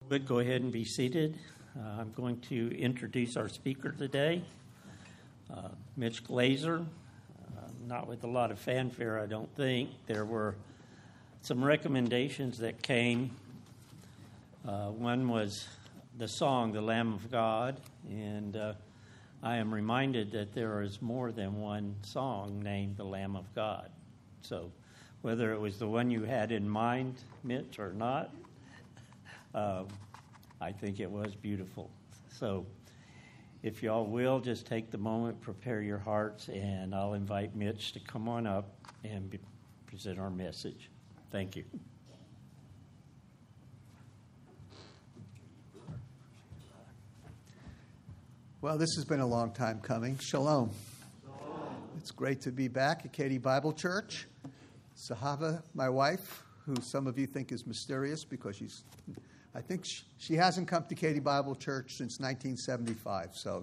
Would go ahead and be seated. I'm going to introduce our speaker today, Mitch Glaser. Not with a lot of fanfare, I don't think. There were some recommendations that came. One was the song, The Lamb of God, and I am reminded that there is more than one song named The Lamb of God. So whether it was the one you had in mind, Mitch, or not, I think it was beautiful. So if y'all will, just take the moment, prepare your hearts, and I'll invite Mitch to come on up and present our message. Thank you. Well, this has been a long time coming. Shalom. It's great to be back at Katy Bible Church. Sahava, my wife, who some of you think is mysterious because I think she hasn't come to Katy Bible Church since 1975, so,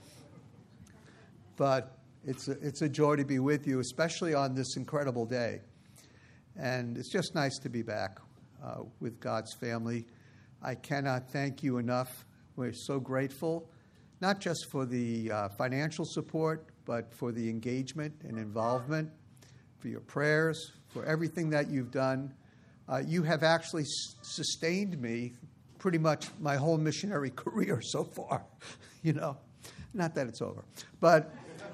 But it's a joy to be with you, especially on this incredible day. And it's just nice to be back with God's family. I cannot thank you enough. We're so grateful, not just for the financial support, but for the engagement and involvement, for your prayers, for everything that you've done. You have actually sustained me pretty much my whole missionary career so far, Not that it's over, but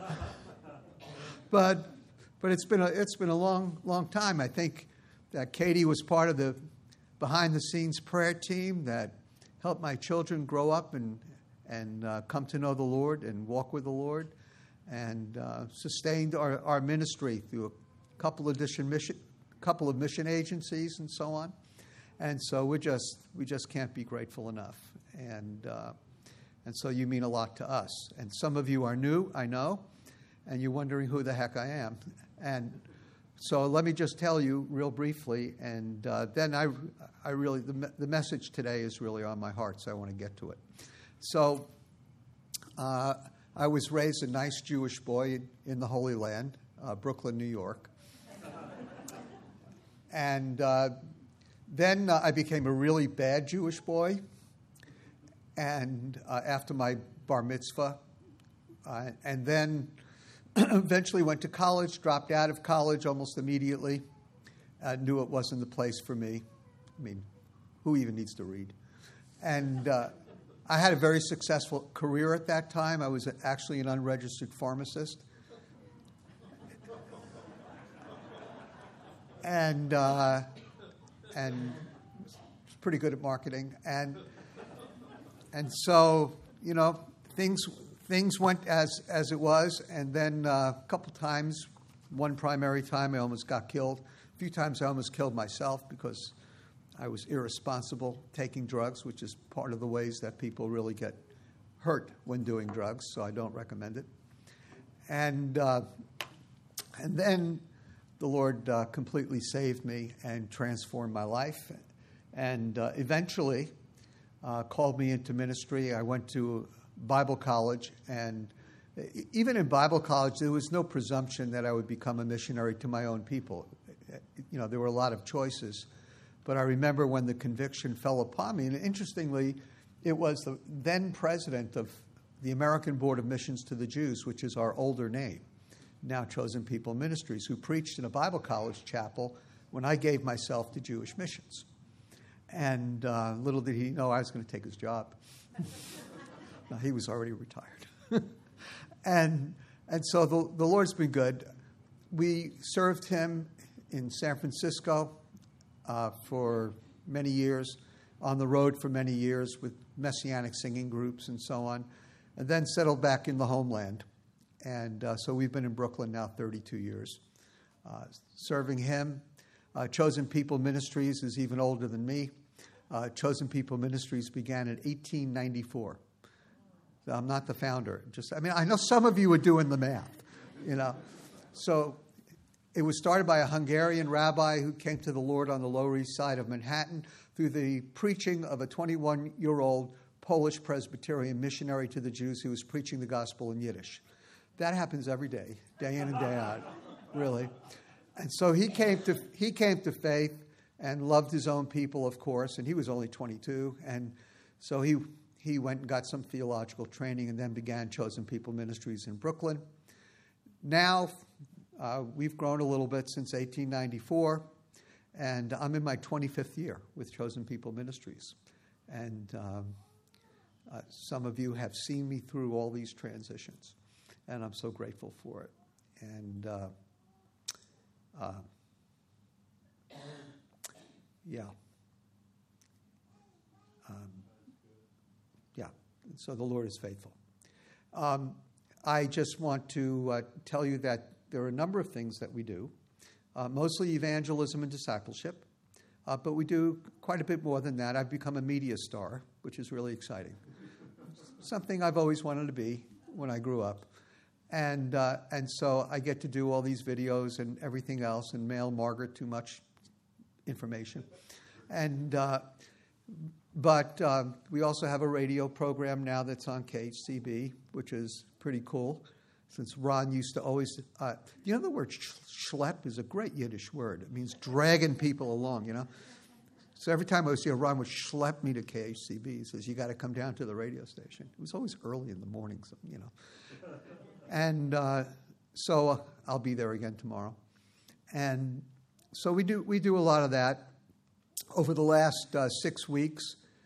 it's been a long time. I think that Katie was part of the behind the scenes prayer team that helped my children grow up and come to know the Lord and walk with the Lord, and sustained our ministry through a couple of mission agencies and so on. And so we just can't be grateful enough. And so you mean a lot to us. And some of you are new, I know, and you're wondering who the heck I am. And so let me just tell you real briefly, and then I really the message today is really on my heart, so I want to get to it. So I was raised a nice Jewish boy in the Holy Land, Brooklyn, New York. And then I became a really bad Jewish boy. And after my bar mitzvah, and then eventually went to college, dropped out of college almost immediately, knew it wasn't the place for me. I mean, who even needs to read? And I had a very successful career at that time. I was actually an unregistered pharmacist. And was pretty good at marketing. And so, things went as it was. And then a couple times, one primary time, I almost got killed. A few times I almost killed myself because I was irresponsible taking drugs, which is part of the ways that people really get hurt when doing drugs, so I don't recommend it. And then the Lord completely saved me and transformed my life, and eventually called me into ministry. I went to Bible college, and even in Bible college, there was no presumption that I would become a missionary to my own people. There were a lot of choices. But I remember when the conviction fell upon me, and interestingly, it was the then president of the American Board of Missions to the Jews, which is our older name, now Chosen People Ministries, who preached in a Bible college chapel when I gave myself to Jewish missions. And little did he know I was going to take his job. No, he was already retired. And so the Lord's been good. We served him in San Francisco for many years, on the road for many years with messianic singing groups and so on, and then settled back in the homeland. And so we've been in Brooklyn now 32 years, serving him. Chosen People Ministries is even older than me. Chosen People Ministries began in 1894. So I'm not the founder. I know some of you are doing the math, So it was started by a Hungarian rabbi who came to the Lord on the Lower East Side of Manhattan through the preaching of a 21-year-old Polish Presbyterian missionary to the Jews who was preaching the gospel in Yiddish. That happens every day in and day out, really. And so he came to faith, and loved his own people, of course, and he was only 22. And so he went and got some theological training and then began Chosen People Ministries in Brooklyn. Now, we've grown a little bit since 1894, and I'm in my 25th year with Chosen People Ministries. And some of you have seen me through all these transitions, and I'm so grateful for it. And so the Lord is faithful. I just want to tell you that there are a number of things that we do, mostly evangelism and discipleship, but we do quite a bit more than that. I've become a media star, which is really exciting. Something I've always wanted to be when I grew up. And so I get to do all these videos and everything else and mail Margaret too much information. But we also have a radio program now that's on KHCB, which is pretty cool, since Ron used to always... the word schlep is a great Yiddish word. It means dragging people along, So every time I would see Ron would schlep me to KHCB. He says, you got to come down to the radio station. It was always early in the mornings, And so I'll be there again tomorrow. And so we do a lot of that. Over the last 6 weeks,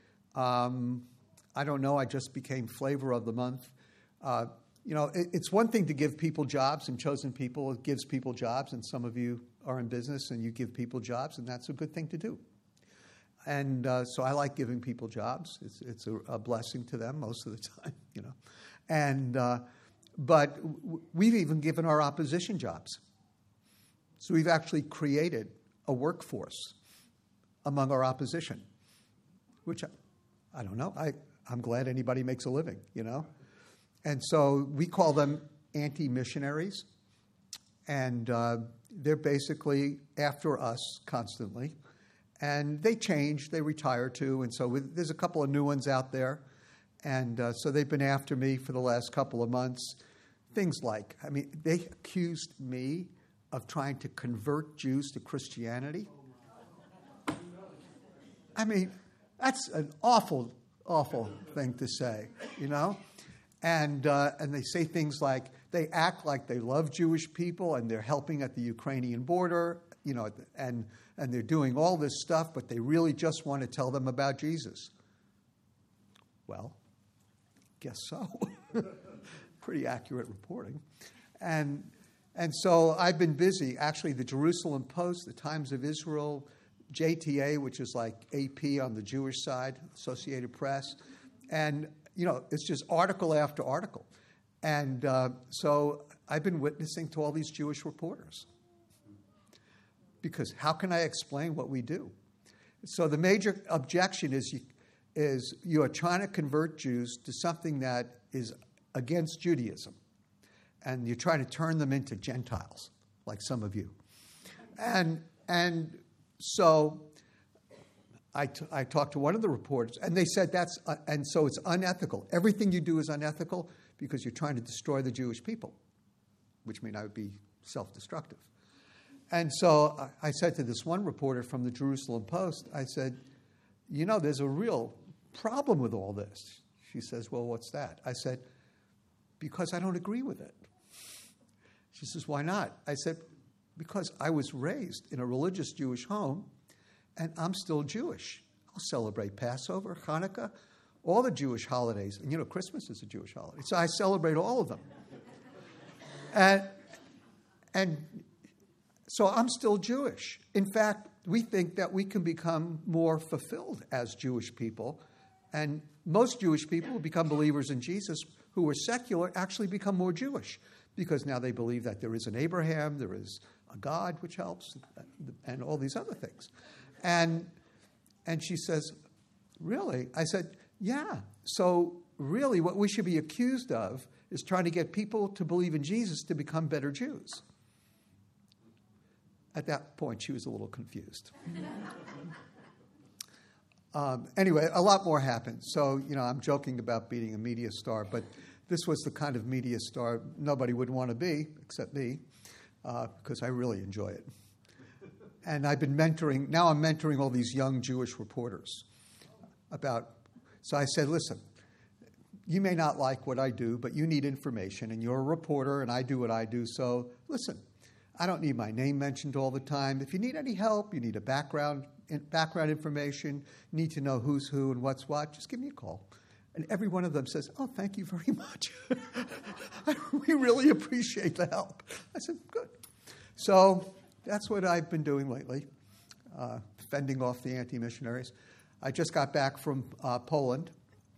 I don't know, I just became flavor of the month. It's one thing to give people jobs, and Chosen People gives people jobs, and some of you are in business and you give people jobs, and that's a good thing to do. And so I like giving people jobs. It's a blessing to them most of the time, But we've even given our opposition jobs. So we've actually created a workforce among our opposition, which I don't know. I'm glad anybody makes a living, And so we call them anti-missionaries, and they're basically after us constantly. And they change, they retire too, and so there's a couple of new ones out there. And so they've been after me for the last couple of months. Things like, they accused me of trying to convert Jews to Christianity. That's an awful, awful thing to say, And they say things like, they act like they love Jewish people and they're helping at the Ukrainian border, and they're doing all this stuff, but they really just want to tell them about Jesus. Well, guess so. Pretty accurate reporting. And so I've been busy. Actually, the Jerusalem Post, the Times of Israel, JTA, which is like AP on the Jewish side, Associated Press. And, it's just article after article. And so I've been witnessing to all these Jewish reporters. Because how can I explain what we do? So the major objection is you are trying to convert Jews to something that is against Judaism. And you're trying to turn them into Gentiles, like some of you. And so I talked to one of the reporters, and they said and so it's unethical. Everything you do is unethical because you're trying to destroy the Jewish people, which may not be self-destructive. And so I said to this one reporter from the Jerusalem Post, I said, there's a real problem with all this. She says, well, what's that? I said, because I don't agree with it. She says, why not? I said, because I was raised in a religious Jewish home, and I'm still Jewish. I'll celebrate Passover, Hanukkah, all the Jewish holidays. And, Christmas is a Jewish holiday. So I celebrate all of them. And so I'm still Jewish. In fact, we think that we can become more fulfilled as Jewish people. And most Jewish people who become believers in Jesus who were secular actually become more Jewish because now they believe that there is an Abraham, there is a God, which helps, and all these other things. And she says, really? I said, yeah. So really what we should be accused of is trying to get people to believe in Jesus to become better Jews. At that point, she was a little confused. Anyway, a lot more happened. So, I'm joking about being a media star, but this was the kind of media star nobody would want to be, except me, because I really enjoy it. And I've been mentoring, now I'm mentoring all these young Jewish reporters so I said, listen, you may not like what I do, but you need information, and you're a reporter, and I do what I do, so listen, I don't need my name mentioned all the time. If you need any help, you need a background information, need to know who's who and what's what, just give me a call. And every one of them says, oh, thank you very much. We really appreciate the help. I said, good. So that's what I've been doing lately, fending off the anti-missionaries. I just got back from Poland.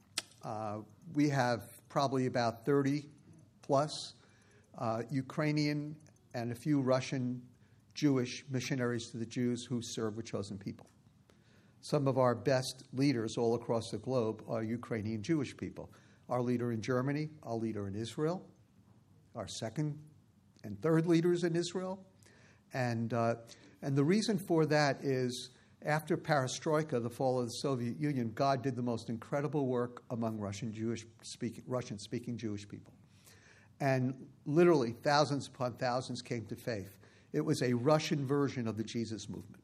We have probably about 30 plus Ukrainian and a few Russian Jewish missionaries to the Jews who serve with Chosen People. Some of our best leaders all across the globe are Ukrainian Jewish people. Our leader in Germany, our leader in Israel, our second and third leaders in Israel. And the reason for that is after Perestroika, the fall of the Soviet Union, God did the most incredible work among Russian-speaking Jewish people. And literally thousands upon thousands came to faith. It was a Russian version of the Jesus movement.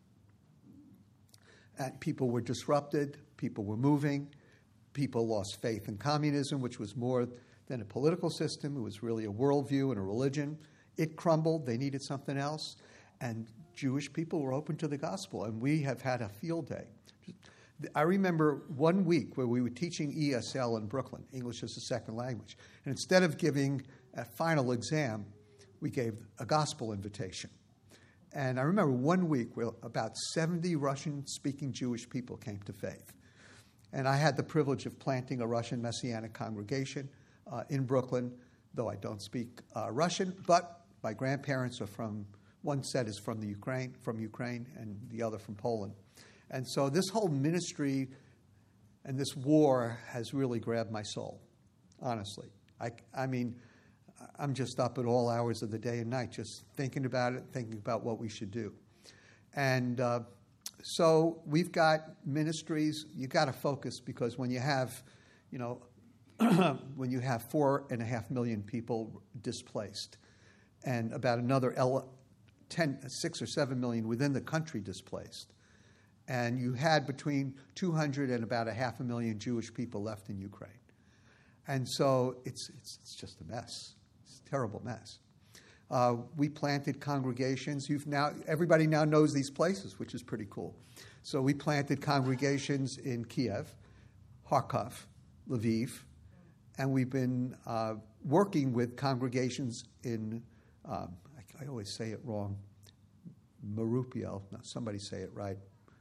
And people were disrupted, people were moving, people lost faith in communism, which was more than a political system. It was really a worldview and a religion. It crumbled. They needed something else. And Jewish people were open to the gospel, and we have had a field day. I remember one week where we were teaching ESL in Brooklyn, English as a second language. And instead of giving a final exam, we gave a gospel invitation. And I remember one week where about 70 Russian-speaking Jewish people came to faith. And I had the privilege of planting a Russian Messianic congregation in Brooklyn, though I don't speak Russian, but my grandparents are from, one set is from Ukraine, and the other from Poland. And so this whole ministry and this war has really grabbed my soul, honestly. I mean, I'm just up at all hours of the day and night just thinking about it, thinking about what we should do. And so we've got ministries. You've got to focus, because when you have, when you have 4.5 million people displaced and about another 6 or 7 million within the country displaced, and you had between 200 and about 500,000 Jewish people left in Ukraine. And so it's just a mess. It's a terrible mess. We planted congregations. Everybody now knows these places, which is pretty cool. So we planted congregations in Kiev, Kharkov, Lviv, and we've been working with congregations in, I always say it wrong, Mariupol. No, somebody say it right.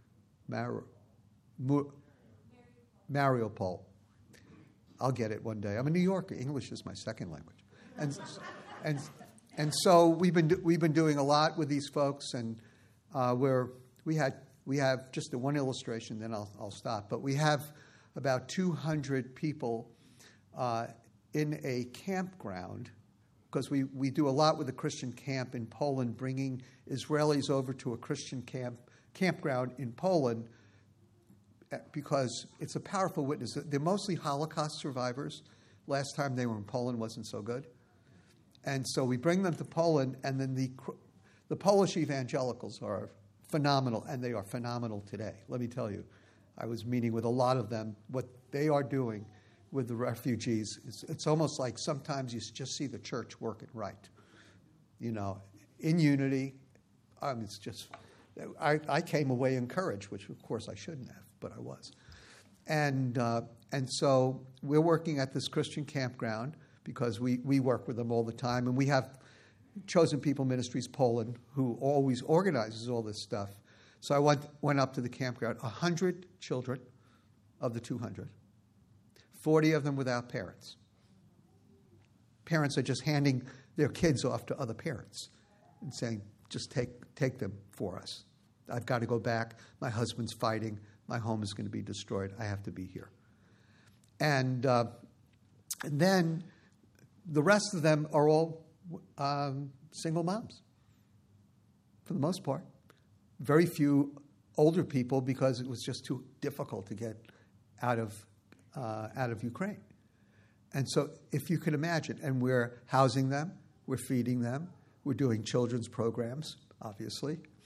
Mariupol. I'll get it one day. I'm a New Yorker. English is my second language, and so we've been doing a lot with these folks, and we have just one illustration. Then I'll stop. But we have about 200 people in a campground, because we do a lot with a Christian camp in Poland, bringing Israelis over to a Christian campground in Poland, because it's a powerful witness. They're mostly Holocaust survivors. Last time they were in Poland wasn't so good. And so we bring them to Poland, and then the Polish evangelicals are phenomenal, and they are phenomenal today. Let me tell you, I was meeting with a lot of them. What they are doing with the refugees, it's almost like sometimes you just see the church working right, in unity. It's just, I came away encouraged, which of course I shouldn't have, but I was. And so we're working at this Christian campground because we work with them all the time. And we have Chosen People Ministries Poland, who always organizes all this stuff. So I went up to the campground, 100 children of the 200, 40 of them without parents. Parents are just handing their kids off to other parents and saying, just take them for us. I've got to go back. My husband's fighting. My home is going to be destroyed. I have to be here. And then the rest of them are all single moms, for the most part. Very few older people, because it was just too difficult to get out of Ukraine. And so if you can imagine, and we're housing them, we're feeding them, we're doing children's programs, obviously.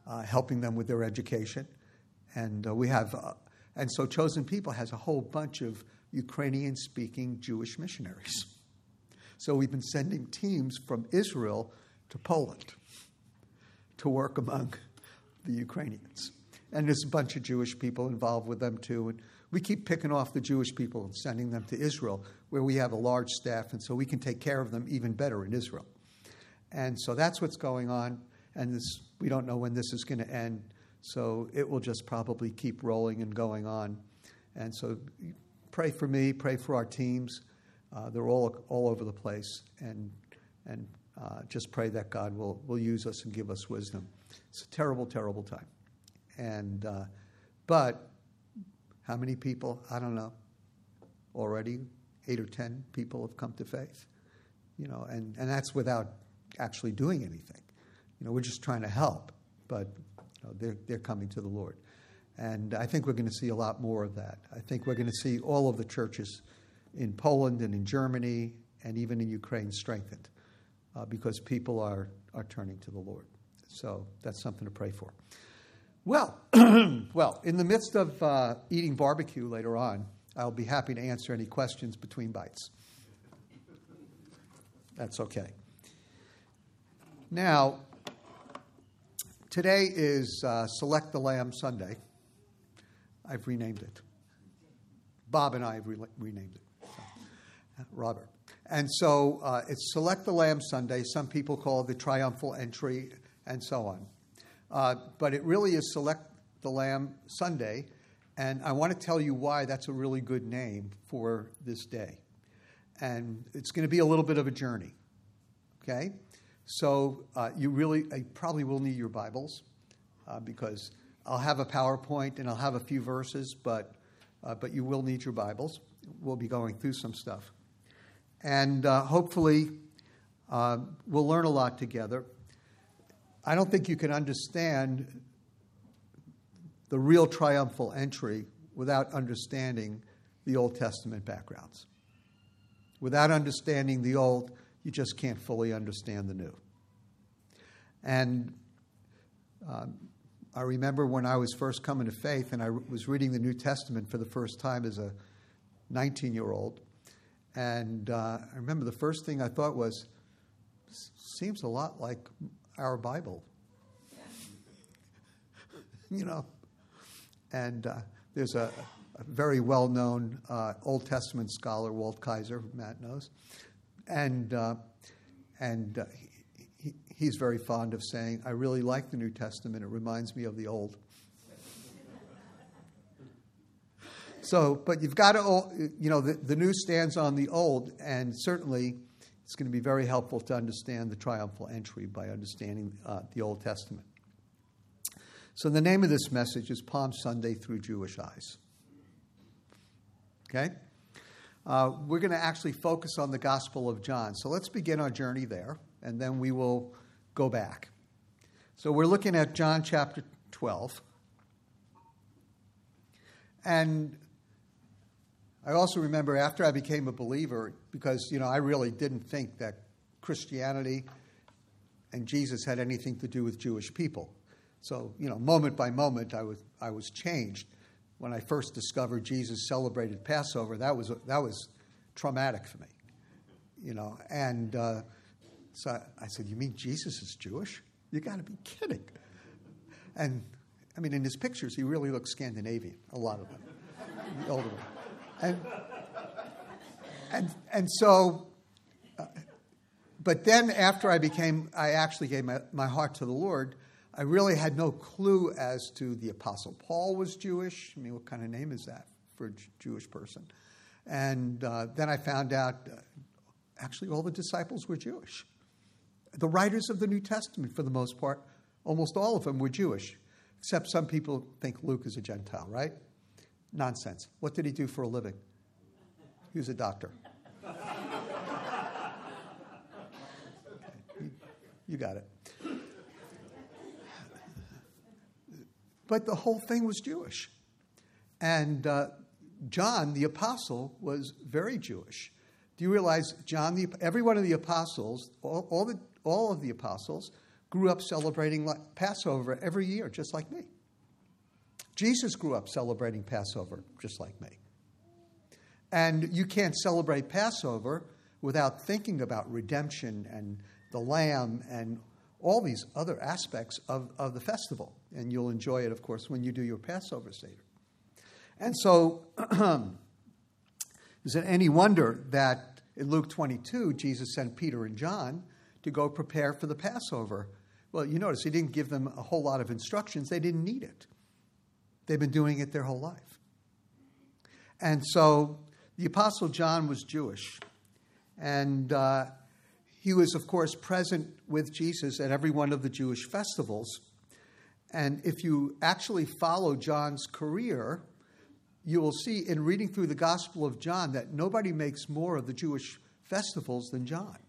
helping them with their education. And and so Chosen People has a whole bunch of Ukrainian-speaking Jewish missionaries. So we've been sending teams from Israel to Poland to work among the Ukrainians. And there's a bunch of Jewish people involved with them too. And we keep picking off the Jewish people and sending them to Israel, where we have a large staff, and so we can take care of them even better in Israel. And so that's what's going on. And we don't know when this is going to end. So it will just probably keep rolling and going on. And so pray for me, pray for our teams. They're all over the place. And just pray that God will use us and give us wisdom. It's a terrible, terrible time. And but how many people? I don't know. Already 8 or 10 people have come to faith. And that's without actually doing anything. We're just trying to help, but they're coming to the Lord. And I think we're going to see a lot more of that. I think we're going to see all of the churches in Poland and in Germany and even in Ukraine strengthened because people are turning to the Lord. So that's something to pray for. Well, in the midst of eating barbecue later on, I'll be happy to answer any questions between bites. That's okay. Now, today is Select the Lamb Sunday. I've renamed it. Bob and I have renamed it. Robert. And so it's Select the Lamb Sunday. Some people call it the Triumphal Entry and so on. But it really is Select the Lamb Sunday. And I want to tell you why that's a really good name for this day. And it's going to be a little bit of a journey. Okay? So I probably will need your Bibles because I'll have a PowerPoint and I'll have a few verses, but you will need your Bibles. We'll be going through some stuff. And hopefully we'll learn a lot together. I don't think you can understand the real triumphal entry without understanding the Old Testament backgrounds. Without understanding the Old, you just can't fully understand the New. And I remember when I was first coming to faith and I was reading the New Testament for the first time as a 19-year-old. And I remember the first thing I thought was, seems a lot like our Bible. And there's a very well-known Old Testament scholar, Walt Kaiser, who Matt knows. And he's very fond of saying, I really like the New Testament. It reminds me of the Old. So, but you've got to, the New stands on the Old, and certainly it's going to be very helpful to understand the triumphal entry by understanding the Old Testament. So the name of this message is Palm Sunday Through Jewish Eyes. Okay? We're going to actually focus on the Gospel of John. So let's begin our journey there, and then we will go back. So we're looking at John chapter 12. And I also remember after I became a believer, because, I really didn't think that Christianity and Jesus had anything to do with Jewish people. So, moment by moment, I was changed. When I first discovered Jesus celebrated Passover, that was traumatic for me, And so I said, "You mean Jesus is Jewish? You got to be kidding!" And I mean, in his pictures, he really looks Scandinavian. A lot of them, the older one, and so. But then, after I actually gave my heart to the Lord. I really had no clue as to the Apostle Paul was Jewish. I mean, what kind of name is that for a Jewish person? And then I found out actually all the disciples were Jewish. The writers of the New Testament, for the most part, almost all of them were Jewish, except some people think Luke is a Gentile, right? Nonsense. What did he do for a living? He was a doctor. Okay. You got it. But the whole thing was Jewish. And John, the apostle, was very Jewish. Do you realize every one of the apostles, all of the apostles, grew up celebrating Passover every year, just like me. Jesus grew up celebrating Passover, just like me. And you can't celebrate Passover without thinking about redemption and the lamb and all these other aspects of the festival. And you'll enjoy it, of course, when you do your Passover Seder. And so, is it any wonder that in Luke 22, Jesus sent Peter and John to go prepare for the Passover? Well, you notice he didn't give them a whole lot of instructions. They didn't need it. They've been doing it their whole life. And so the Apostle John was Jewish. And he was, of course, present with Jesus at every one of the Jewish festivals. And if you actually follow John's career, you will see in reading through the Gospel of John that nobody makes more of the Jewish festivals than John.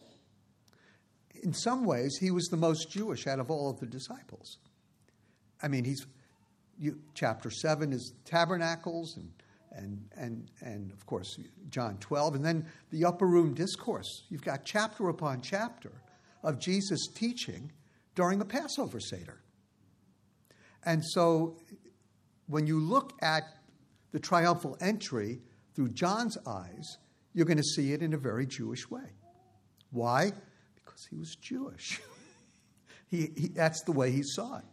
In some ways, he was the most Jewish out of all of the disciples. I mean, chapter 7 is tabernacles and of course, John 12. And then the upper room discourse. You've got chapter upon chapter of Jesus teaching during the Passover Seder. And so when you look at the triumphal entry through John's eyes, you're going to see it in a very Jewish way. Why? Because he was Jewish. That's the way he saw it.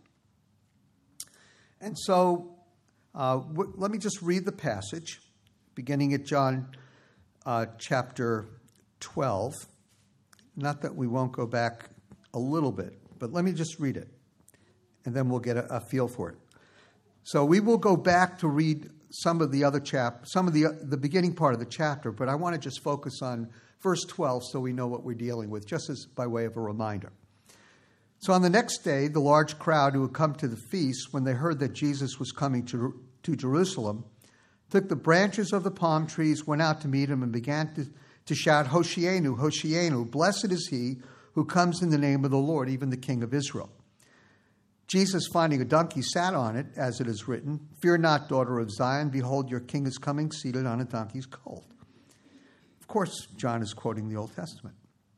And so let me just read the passage, beginning at John chapter 12. Not that we won't go back a little bit, but let me just read it, and then we'll get a feel for it. So we will go back to read some of the other the beginning part of the chapter, but I want to just focus on verse 12 so we know what we're dealing with, just as by way of a reminder. So on the next day, the large crowd who had come to the feast, when they heard that Jesus was coming to Jerusalem, took the branches of the palm trees, went out to meet him, and began to shout, Hoshianu, Hoshianu, blessed is he who comes in the name of the Lord, even the King of Israel. Jesus, finding a donkey, sat on it, as it is written, Fear not, daughter of Zion, behold, your king is coming, seated on a donkey's colt. Of course, John is quoting the Old Testament.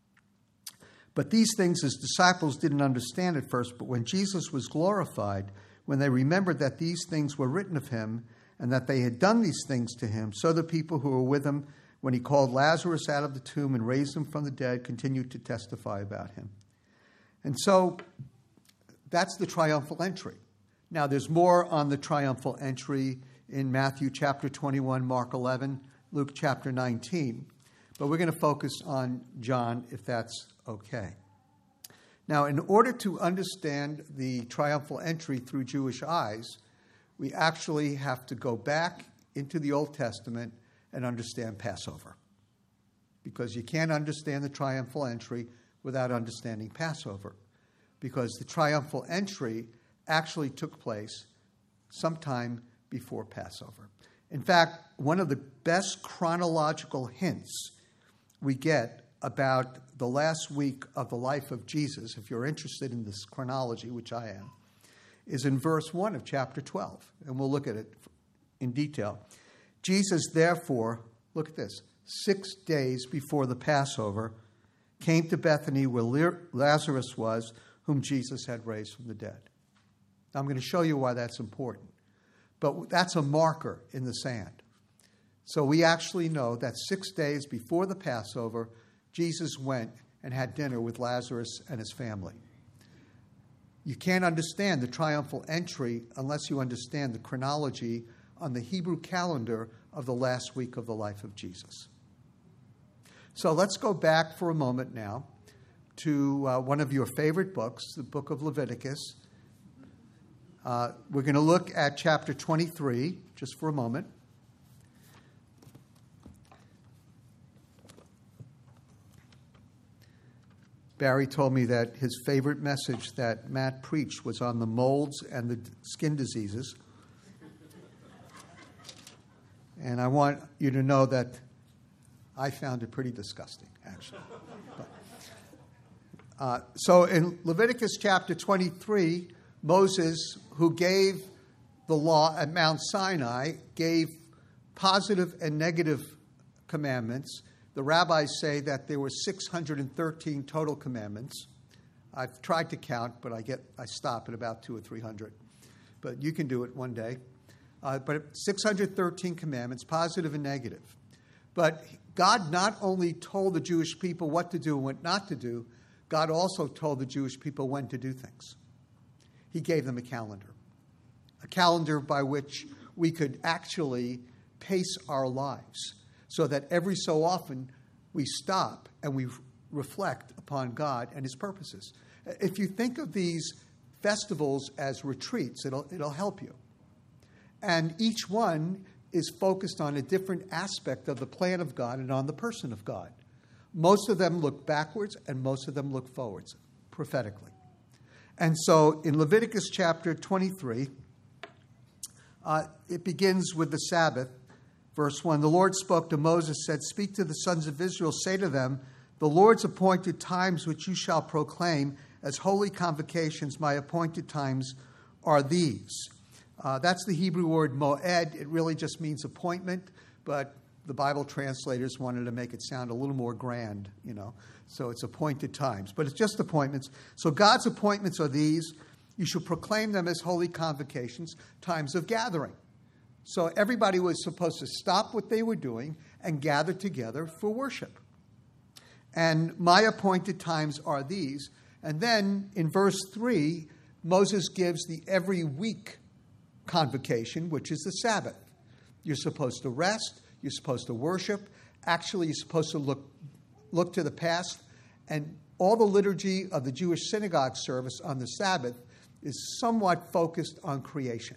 But these things his disciples didn't understand at first, but when Jesus was glorified, when they remembered that these things were written of him, and that they had done these things to him, so the people who were with him, when he called Lazarus out of the tomb and raised him from the dead, continued to testify about him. And so that's the triumphal entry. Now, there's more on the triumphal entry in Matthew chapter 21, Mark 11, Luke chapter 19. But we're going to focus on John, if that's okay. Now, in order to understand the triumphal entry through Jewish eyes, we actually have to go back into the Old Testament and understand Passover. Because you can't understand the triumphal entry without understanding Passover. Because the triumphal entry actually took place sometime before Passover. In fact, one of the best chronological hints we get about the last week of the life of Jesus, if you're interested in this chronology, which I am, is in verse 1 of chapter 12. And we'll look at it in detail. Jesus, therefore, look at this, 6 days before the Passover, came to Bethany where Lazarus was, whom Jesus had raised from the dead. Now, I'm going to show you why that's important. But that's a marker in the sand. So we actually know that 6 days before the Passover, Jesus went and had dinner with Lazarus and his family. You can't understand the triumphal entry unless you understand the chronology on the Hebrew calendar of the last week of the life of Jesus. So let's go back for a moment now to one of your favorite books, the book of Leviticus. We're going to look at chapter 23 just for a moment. Barry told me that his favorite message that Matt preached was on the molds and the skin diseases. And I want you to know that I found it pretty disgusting, actually. So in Leviticus chapter 23, Moses, who gave the law at Mount Sinai, gave positive and negative commandments. The rabbis say that there were 613 total commandments. I've tried to count, but I stop at about 200 or 300. But you can do it one day. But 613 commandments, positive and negative. But God not only told the Jewish people what to do and what not to do, God also told the Jewish people when to do things. He gave them a calendar by which we could actually pace our lives so that every so often we stop and we reflect upon God and his purposes. If you think of these festivals as retreats, it'll help you. And each one is focused on a different aspect of the plan of God and on the person of God. Most of them look backwards and most of them look forwards, prophetically. And so in Leviticus chapter 23, it begins with the Sabbath. Verse 1, the Lord spoke to Moses, said, speak to the sons of Israel, say to them, the Lord's appointed times which you shall proclaim as holy convocations, my appointed times are these. That's the Hebrew word moed. It really just means appointment, but the Bible translators wanted to make it sound a little more grand, So it's appointed times, but it's just appointments. So God's appointments are these. You should proclaim them as holy convocations, times of gathering. So everybody was supposed to stop what they were doing and gather together for worship. And my appointed times are these. And then in verse 3, Moses gives the every week convocation, which is the Sabbath. You're supposed to rest. You're supposed to worship. Actually, you're supposed to look to the past. And all the liturgy of the Jewish synagogue service on the Sabbath is somewhat focused on creation.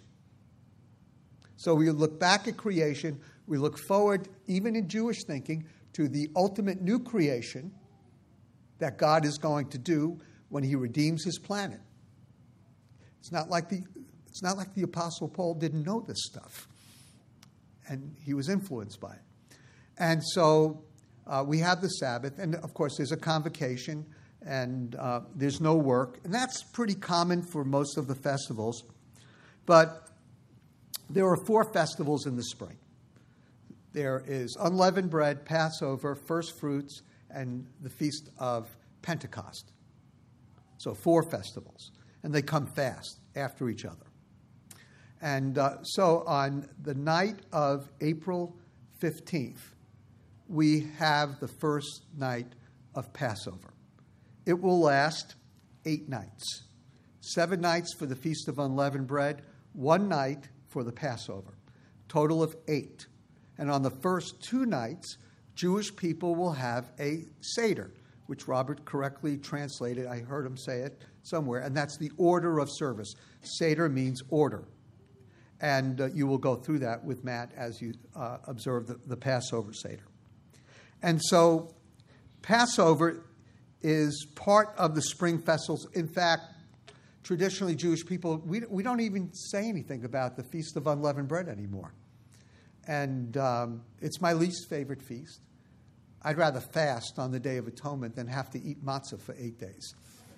So we look back at creation. We look forward, even in Jewish thinking, to the ultimate new creation that God is going to do when he redeems his planet. It's not like the Apostle Paul didn't know this stuff. And he was influenced by it. And so we have the Sabbath. And, of course, there's a convocation. And there's no work. And that's pretty common for most of the festivals. But there are 4 festivals in the spring. There is unleavened bread, Passover, first fruits, and the Feast of Pentecost. So 4 festivals. And they come fast after each other. And so on the night of April 15th, we have the first night of Passover. It will last 8 nights. 7 nights for the Feast of Unleavened Bread, 1 night for the Passover. Total of 8. And on the first 2 nights, Jewish people will have a Seder, which Robert correctly translated. I heard him say it somewhere. And that's the order of service. Seder means order. And you will go through that with Matt as you observe the Passover Seder. And so Passover is part of the spring festivals. In fact, traditionally Jewish people, we don't even say anything about the Feast of Unleavened Bread anymore. And it's my least favorite feast. I'd rather fast on the Day of Atonement than have to eat matzah for 8 days.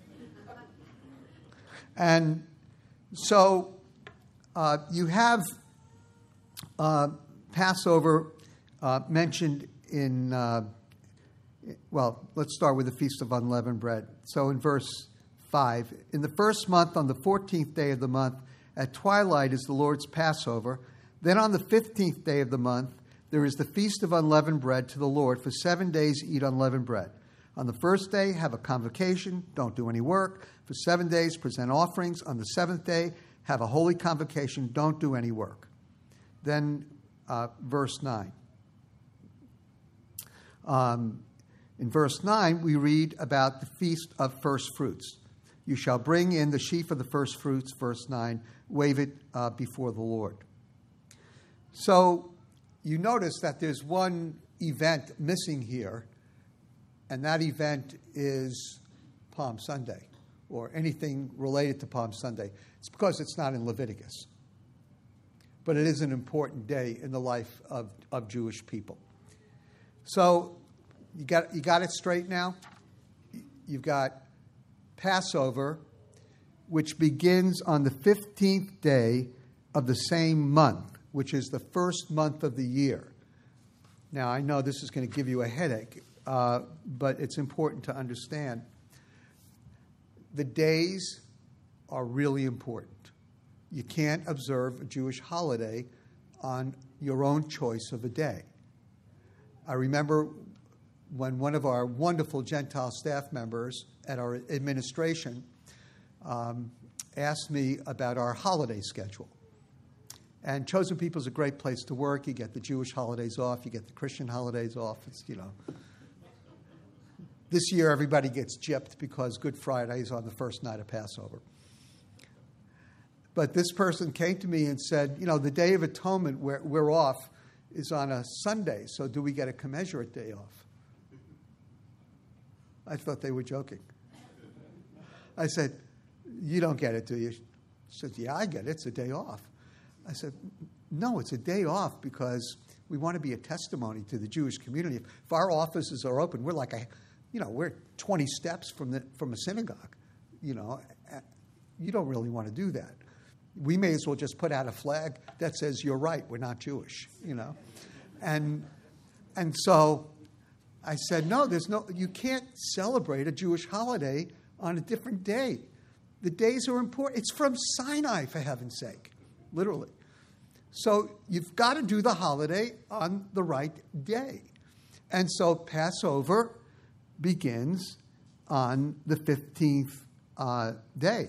And so you have Passover mentioned in, let's start with the Feast of Unleavened Bread. So in verse 5, in the first month, on the 14th day of the month, at twilight is the Lord's Passover. Then on the 15th day of the month, there is the Feast of Unleavened Bread to the Lord. For 7 days eat unleavened bread. On the first day, have a convocation. Don't do any work. For 7 days, present offerings. On the 7th day, have a holy convocation. Don't do any work. Then verse 9. In verse 9, we read about the Feast of First Fruits. You shall bring in the sheaf of the first fruits, verse 9, wave it before the Lord. So you notice that there's one event missing here, and that event is Palm Sunday, or anything related to Palm Sunday. It's because it's not in Leviticus. But it is an important day in the life of Jewish people. So you got it straight now? You've got Passover, which begins on the 15th day of the same month, which is the first month of the year. Now, I know this is going to give you a headache, but it's important to understand. the days are really important. You can't observe a Jewish holiday on your own choice of a day. I remember when one of our wonderful Gentile staff members at our administration asked me about our holiday schedule. And Chosen People is a great place to work. You get the Jewish holidays off. You get the Christian holidays off. It's, This year, everybody gets gypped because Good Friday is on the first night of Passover. But this person came to me and said, the Day of Atonement we're off is on a Sunday, so do we get a commensurate day off? I thought they were joking. I said, you don't get it, do you? She said, yeah, I get it. It's a day off. I said, no, it's a day off because we want to be a testimony to the Jewish community. If our offices are open, we're like we're 20 steps from a synagogue. You don't really want to do that. We may as well just put out a flag that says, you're right, we're not Jewish, And so I said, no, you can't celebrate a Jewish holiday on a different day. The days are important. It's from Sinai, for heaven's sake, literally. So you've got to do the holiday on the right day. And so Passover begins on the 15th day.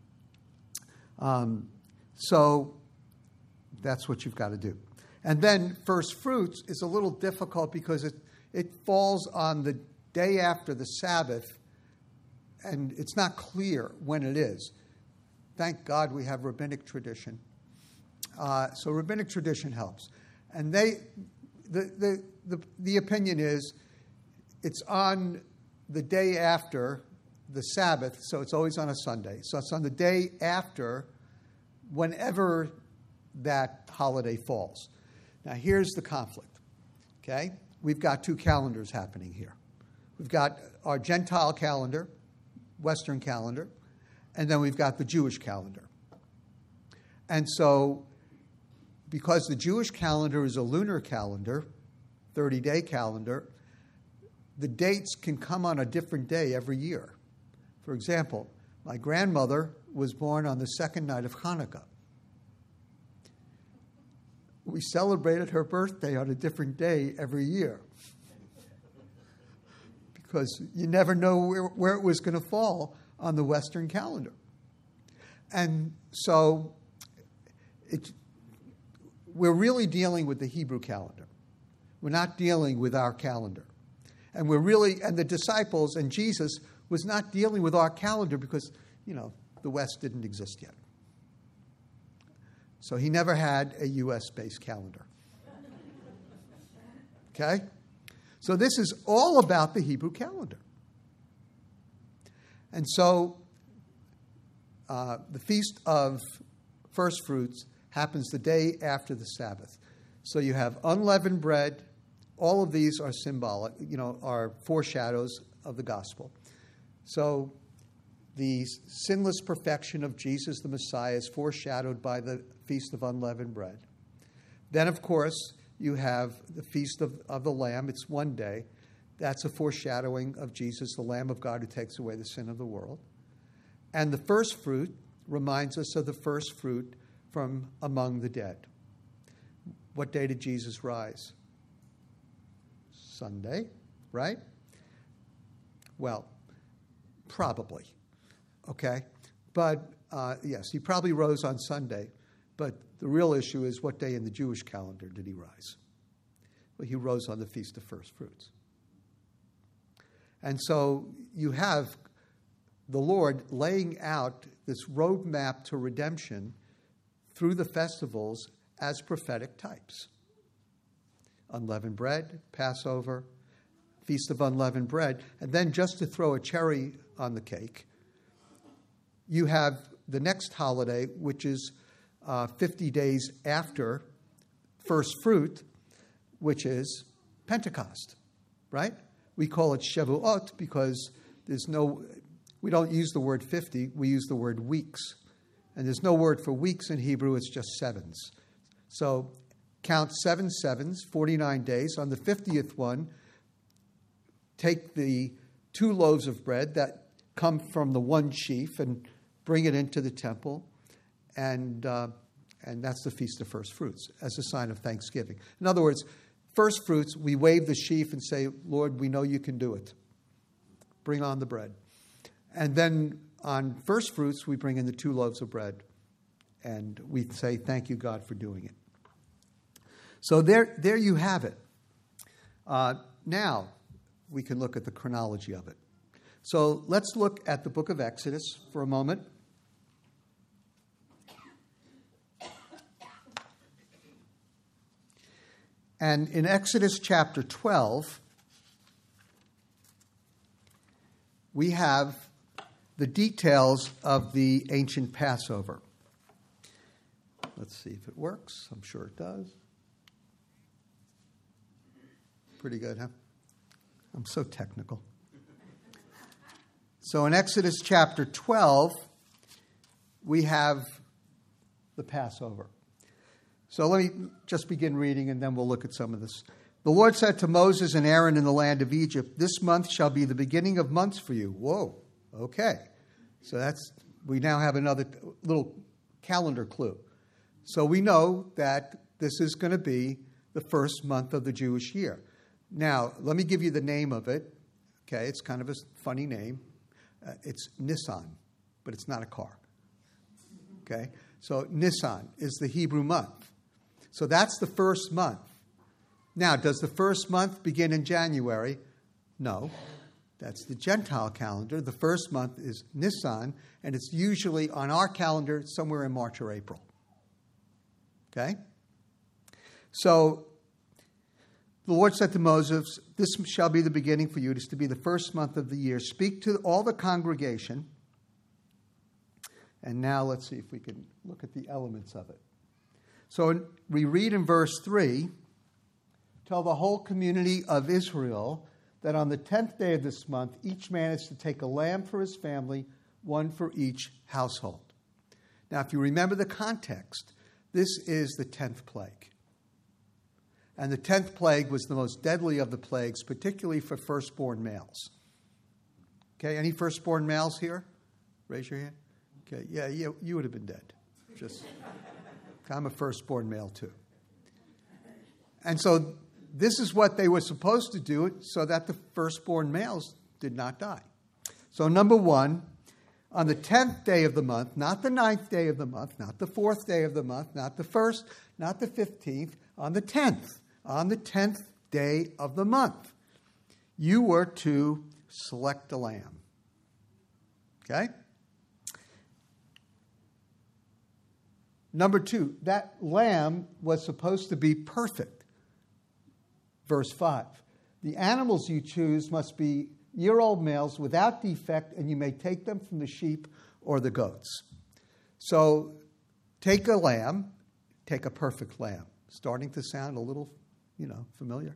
So that's what you've got to do. And then first fruits is a little difficult because it falls on the day after the Sabbath, and it's not clear when it is. Thank God we have rabbinic tradition. So rabbinic tradition helps. And the opinion is it's on the day after the Sabbath, so it's always on a Sunday. So it's on the day after whenever that holiday falls. Now, here's the conflict, okay? We've got two calendars happening here. We've got our Gentile calendar, Western calendar, and then we've got the Jewish calendar. And so, because the Jewish calendar is a lunar calendar, 30-day calendar, the dates can come on a different day every year. For example, my grandmother was born on the second night of Hanukkah. We celebrated her birthday on a different day every year because you never know where it was going to fall on the Western calendar. And so we're really dealing with the Hebrew calendar. We're not dealing with our calendar. And the disciples and Jesus was not dealing with our calendar because, the West didn't exist yet. So he never had a U.S.-based calendar. Okay? So this is all about the Hebrew calendar. And so the Feast of First Fruits happens the day after the Sabbath. So you have unleavened bread. All of these are symbolic, are foreshadows of the gospel. So the sinless perfection of Jesus the Messiah is foreshadowed by the Feast of Unleavened Bread. Then, of course, you have the Feast of the Lamb. It's one day. That's a foreshadowing of Jesus, the Lamb of God who takes away the sin of the world. And the first fruit reminds us of the first fruit from among the dead. What day did Jesus rise? Sunday, right? Well, probably. Okay? But, yes, he probably rose on Sunday. But the real issue is what day in the Jewish calendar did he rise? Well, he rose on the Feast of First Fruits. And so you have the Lord laying out this roadmap to redemption through the festivals as prophetic types. Unleavened bread, Passover, Feast of Unleavened Bread. And then just to throw a cherry on the cake, you have the next holiday, which is 50 days after first fruit, which is Pentecost, right? We call it Shavuot because we don't use the word 50, we use the word weeks. And there's no word for weeks in Hebrew, it's just sevens. So count 7 sevens, 49 days. On the 50th one, take the 2 loaves of bread that come from the one sheaf and bring it into the temple, and that's the Feast of First Fruits as a sign of thanksgiving. In other words, first fruits, we wave the sheaf and say, Lord, we know you can do it. Bring on the bread. And then on first fruits, we bring in the 2 loaves of bread, and we say, thank you, God, for doing it. So there you have it. Now we can look at the chronology of it. So let's look at the book of Exodus for a moment. And in Exodus chapter 12, we have the details of the ancient Passover. Let's see if it works. I'm sure it does. Pretty good, huh? I'm so technical. So in Exodus chapter 12, we have the Passover. So let me just begin reading, and then we'll look at some of this. The Lord said to Moses and Aaron in the land of Egypt, "This month shall be the beginning of months for you." Whoa, okay. So we now have another little calendar clue. So we know that this is going to be the first month of the Jewish year. Now, let me give you the name of it. Okay, it's kind of a funny name. It's Nisan, but it's not a car. Okay, so Nisan is the Hebrew month. So that's the first month. Now, does the first month begin in January? No. That's the Gentile calendar. The first month is Nisan, and it's usually on our calendar somewhere in March or April. Okay? So the Lord said to Moses, "This shall be the beginning for you. It is to be the first month of the year. Speak to all the congregation." And now let's see if we can look at the elements of it. So we read in verse 3, "Tell the whole community of Israel that on the 10th day of this month, each man is to take a lamb for his family, one for each household." Now, if you remember the context, this is the 10th plague. And the 10th plague was the most deadly of the plagues, particularly for firstborn males. Okay, any firstborn males here? Raise your hand. Okay, yeah, you would have been dead. I'm a firstborn male too. And so this is what they were supposed to do so that the firstborn males did not die. So number one, on the 10th day of the month, not the 9th day of the month, not the 4th day of the month, not the 1st, not the 15th, on the 10th day of the month, you were to select a lamb. Okay? Number two, that lamb was supposed to be perfect. Verse 5, "The animals you choose must be year-old males without defect, and you may take them from the sheep or the goats." So take a lamb, take a perfect lamb. Starting to sound a little, familiar.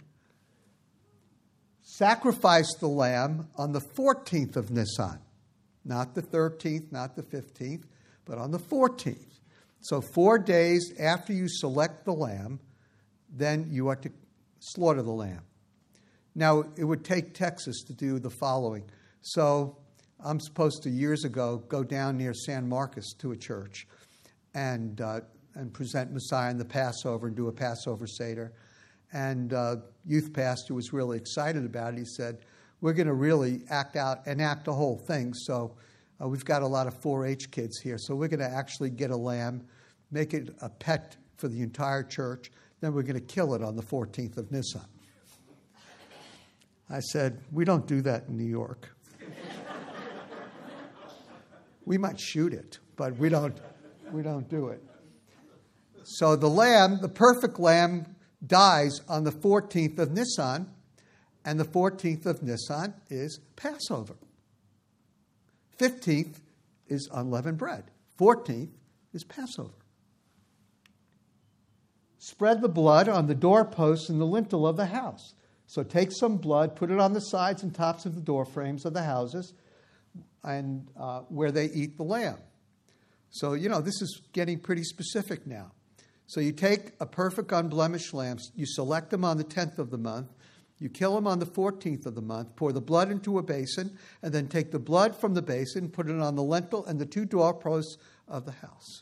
Sacrifice the lamb on the 14th of Nisan. Not the 13th, not the 15th, but on the 14th. So 4 days after you select the lamb, then you are to slaughter the lamb. Now, it would take Texas to do the following. So I'm supposed to, years ago, go down near San Marcos to a church and present Messiah in the Passover and do a Passover Seder. And youth pastor was really excited about it. He said, "We're going to really enact the whole thing. So we've got a lot of 4-H kids here. So we're going to actually get a lamb, make it a pet for the entire church. Then we're going to kill it on the 14th of Nisan." I said, "We don't do that in New York. We might shoot it, but we don't do it." So the lamb, the perfect lamb, dies on the 14th of Nisan, and the 14th of Nisan is Passover. 15th is unleavened bread. 14th is Passover. Spread the blood on the doorposts and the lintel of the house. So take some blood, put it on the sides and tops of the door frames of the houses, and where they eat the lamb. So, this is getting pretty specific now. So you take a perfect unblemished lamb, you select them on the 10th of the month, You kill him on the 14th of the month, pour the blood into a basin, and then take the blood from the basin, put it on the lintel and the 2 doorposts of the house.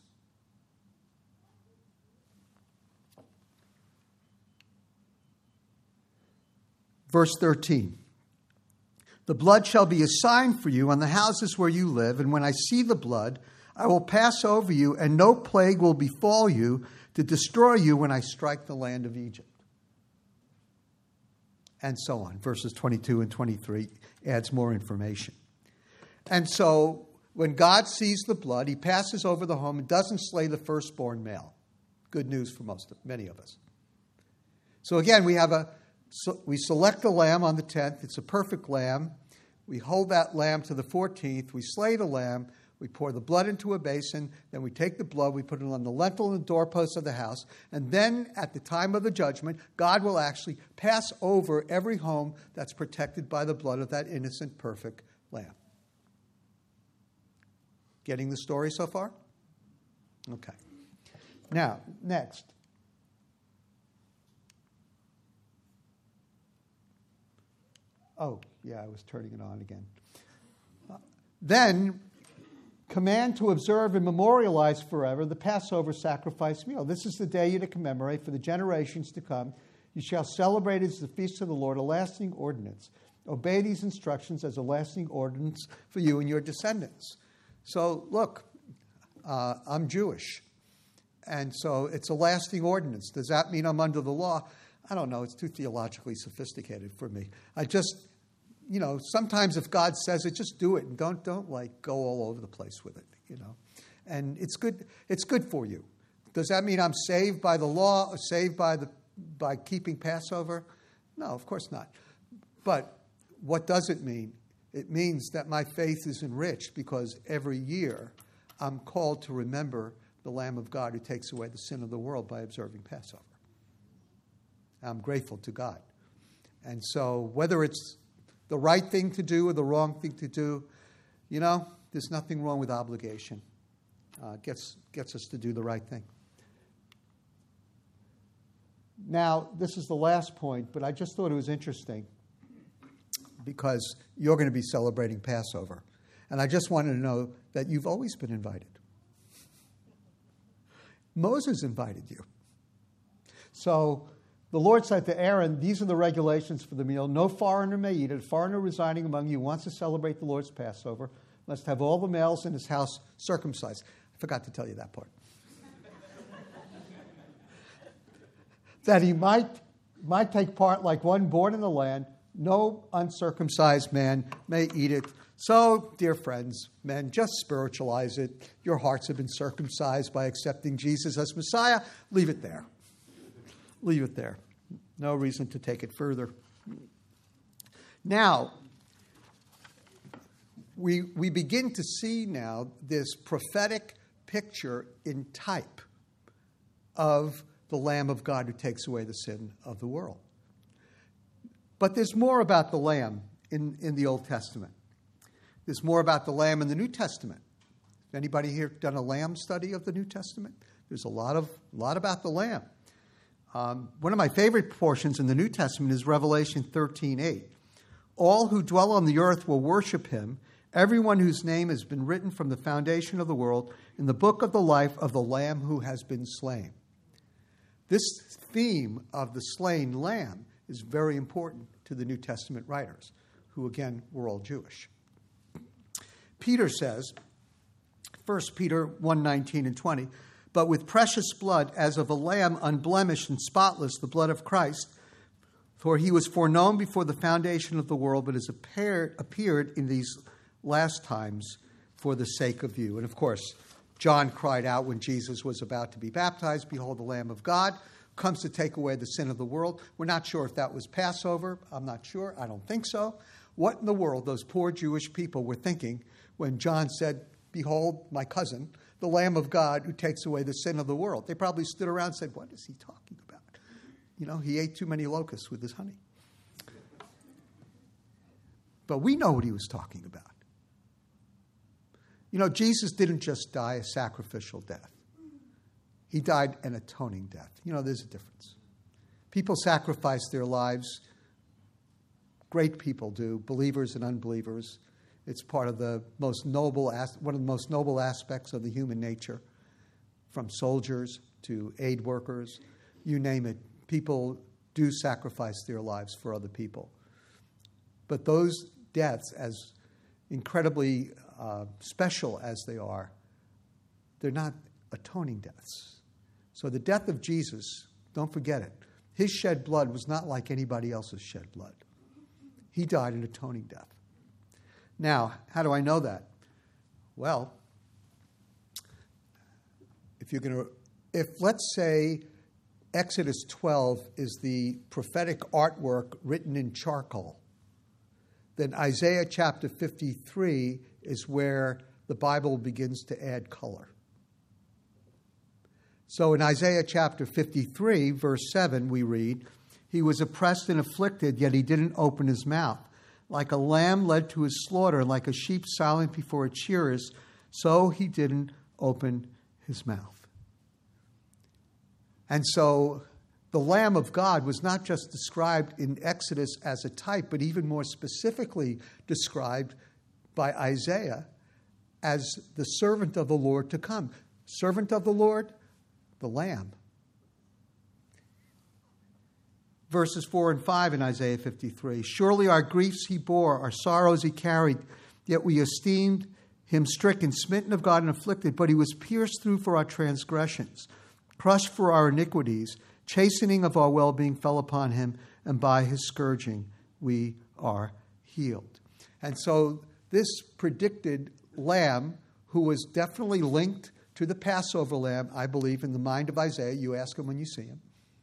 Verse 13. The blood shall be a sign for you on the houses where you live, and when I see the blood, I will pass over you, and no plague will befall you to destroy you when I strike the land of Egypt. And so on. Verses 22 and 23 adds more information. And so when God sees the blood, he passes over the home and doesn't slay the firstborn male. Good news for many of us. So again, we select the lamb on the 10th. It's a perfect lamb. We hold that lamb to the 14th. We slay the lamb. We pour the blood into a basin. Then we take the blood. We put it on the lintel and the doorposts of the house. And then at the time of the judgment, God will actually pass over every home that's protected by the blood of that innocent, perfect lamb. Getting the story so far? Okay. Now, next. Oh, yeah, I was turning it on again. Then, command to observe and memorialize forever the Passover sacrifice meal. This is the day you to commemorate for the generations to come. You shall celebrate it as the feast of the Lord, a lasting ordinance. Obey these instructions as a lasting ordinance for you and your descendants. So, look, I'm Jewish. And so it's a lasting ordinance. Does that mean I'm under the law? I don't know. It's too theologically sophisticated for me. I just, sometimes if God says it, just do it and don't like go all over the place with it, And it's good for you. Does that mean I'm saved by the law or saved by keeping Passover? No, of course not. But what does it mean? It means that my faith is enriched because every year I'm called to remember the Lamb of God who takes away the sin of the world by observing Passover. I'm grateful to God. And so whether it's the right thing to do or the wrong thing to do, there's nothing wrong with obligation. It gets us to do the right thing. Now, this is the last point, but I just thought it was interesting because you're going to be celebrating Passover. And I just wanted to know that you've always been invited. Moses invited you. So the Lord said to Aaron, these are the regulations for the meal. No foreigner may eat it. A foreigner residing among you wants to celebrate the Lord's Passover must have all the males in his house circumcised. I forgot to tell you that part. That he might take part like one born in the land. No uncircumcised man may eat it. So, dear friends, men, just spiritualize it. Your hearts have been circumcised by accepting Jesus as Messiah. Leave it there. Leave it there. No reason to take it further. Now, we begin to see now this prophetic picture in type of the Lamb of God who takes away the sin of the world. But there's more about the Lamb in the Old Testament. There's more about the Lamb in the New Testament. Has anybody here done a Lamb study of the New Testament? There's a lot about the Lamb. One of my favorite portions in the New Testament is Revelation 13:8. All who dwell on the earth will worship him, everyone whose name has been written from the foundation of the world in the book of the life of the Lamb who has been slain. This theme of the slain Lamb is very important to the New Testament writers, who again were all Jewish. Peter says, 1 Peter 1:19 and 20, but with precious blood as of a lamb unblemished and spotless, the blood of Christ, for he was foreknown before the foundation of the world, but has appeared in these last times for the sake of you. And of course, John cried out when Jesus was about to be baptized, behold the Lamb of God, comes to take away the sin of the world. We're not sure if that was Passover. I'm not sure. I don't think so. What in the world those poor Jewish people were thinking when John said, behold, my cousin, the Lamb of God who takes away the sin of the world. They probably stood around and said, what is he talking about? He ate too many locusts with his honey. But we know what he was talking about. Jesus didn't just die a sacrificial death. He died an atoning death. There's a difference. People sacrifice their lives great people do, believers and unbelievers. It's part of the most noble, one of the most noble aspects of the human nature, from soldiers to aid workers, you name it. People do sacrifice their lives for other people. But those deaths, as incredibly special as they are, they're not atoning deaths. So the death of Jesus, don't forget it, his shed blood was not like anybody else's shed blood. He died an atoning death. Now, how do I know that? Well, if let's say Exodus 12 is the prophetic artwork written in charcoal, then Isaiah chapter 53 is where the Bible begins to add color. So in Isaiah chapter 53, verse 7, we read, "He was oppressed and afflicted, yet he didn't open his mouth. Like a lamb led to his slaughter, and like a sheep silent before its shearers, so he didn't open his mouth." And so the Lamb of God was not just described in Exodus as a type, but even more specifically described by Isaiah as the servant of the Lord to come. Servant of the Lord, the Lamb. Verses 4 and 5 in Isaiah 53. "Surely our griefs he bore, our sorrows he carried, yet we esteemed him stricken, smitten of God, and afflicted. But he was pierced through for our transgressions, crushed for our iniquities. Chastening of our well-being fell upon him, and by his scourging we are healed." And so this predicted lamb, who was definitely linked to the Passover lamb, I believe, in the mind of Isaiah. You ask him when you see him.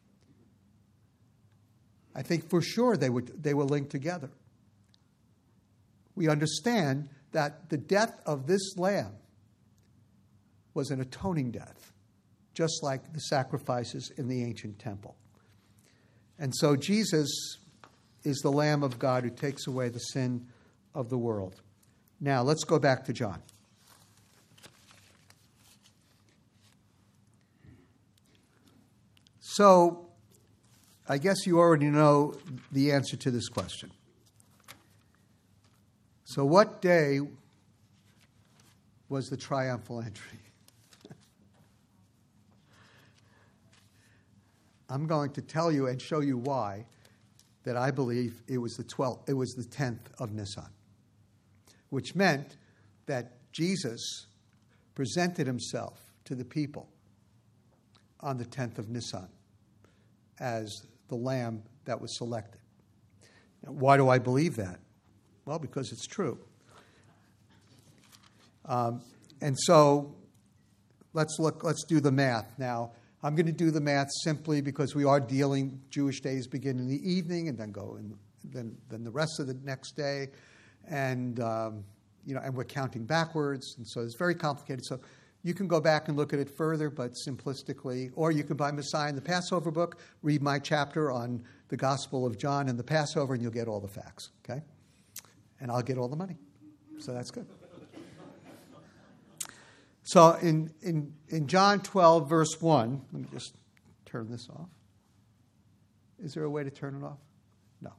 I think for sure they were linked together. We understand that the death of this lamb was an atoning death, just like the sacrifices in the ancient temple. And so Jesus is the Lamb of God who takes away the sin of the world. Now, let's go back to John. So, I guess you already know the answer to this question. So, what day was the triumphal entry? I'm going to tell you and show you why that I believe it was the 10th of Nisan, which meant that Jesus presented himself to the people on the 10th of Nisan as the lamb that was selected. Now, why do I believe that? Well, because it's true. And so let's do the math. Now, I'm going to do the math simply because we are dealing, Jewish days begin in the evening and then go in, then the rest of the next day, and and we're counting backwards, and so it's very complicated. So you can go back and look at it further, but simplistically, or you can buy Messiah in the Passover book, read my chapter on the Gospel of John and the Passover, and you'll get all the facts. Okay, and I'll get all the money, so that's good. So in John 12, verse 1, let me just turn this off. Is there a way to turn it off? No.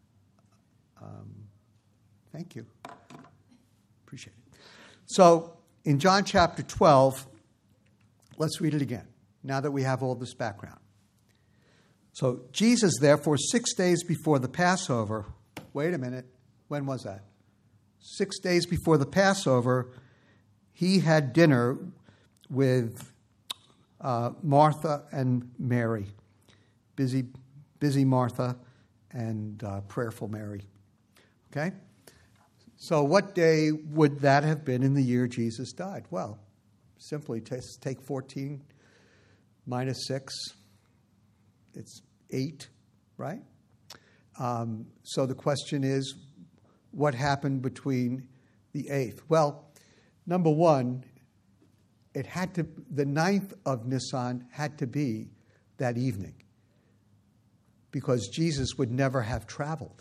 Thank you. Appreciate it. So in John chapter 12, let's read it again, now that we have all this background. So Jesus, therefore, 6 days before the Passover, wait a minute, when was that? 6 days before the Passover, he had dinner with Martha and Mary, busy Martha and prayerful Mary. Okay? So what day would that have been in the year Jesus died? Well, simply take 14 minus 6. It's 8, right? So the question is, what happened between the 8th? Well, number one, the 9th of Nisan had to be that evening, because Jesus would never have traveled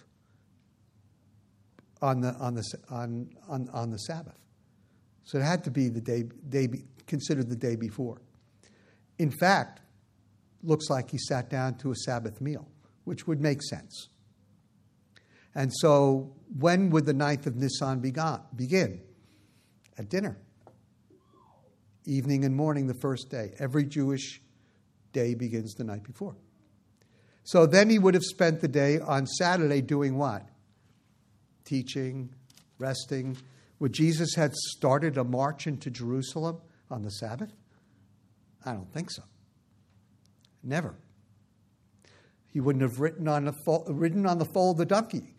on the Sabbath. So it had to be the day considered the day before. In fact, looks like he sat down to a Sabbath meal, which would make sense. And so when would the 9th of Nisan begin? At dinner. Evening and morning the first day. Every Jewish day begins the night before. So then he would have spent the day on Saturday doing what? Teaching, resting. Would Jesus have started a march into Jerusalem on the Sabbath? I don't think so. Never. He wouldn't have ridden on the foal of the donkey.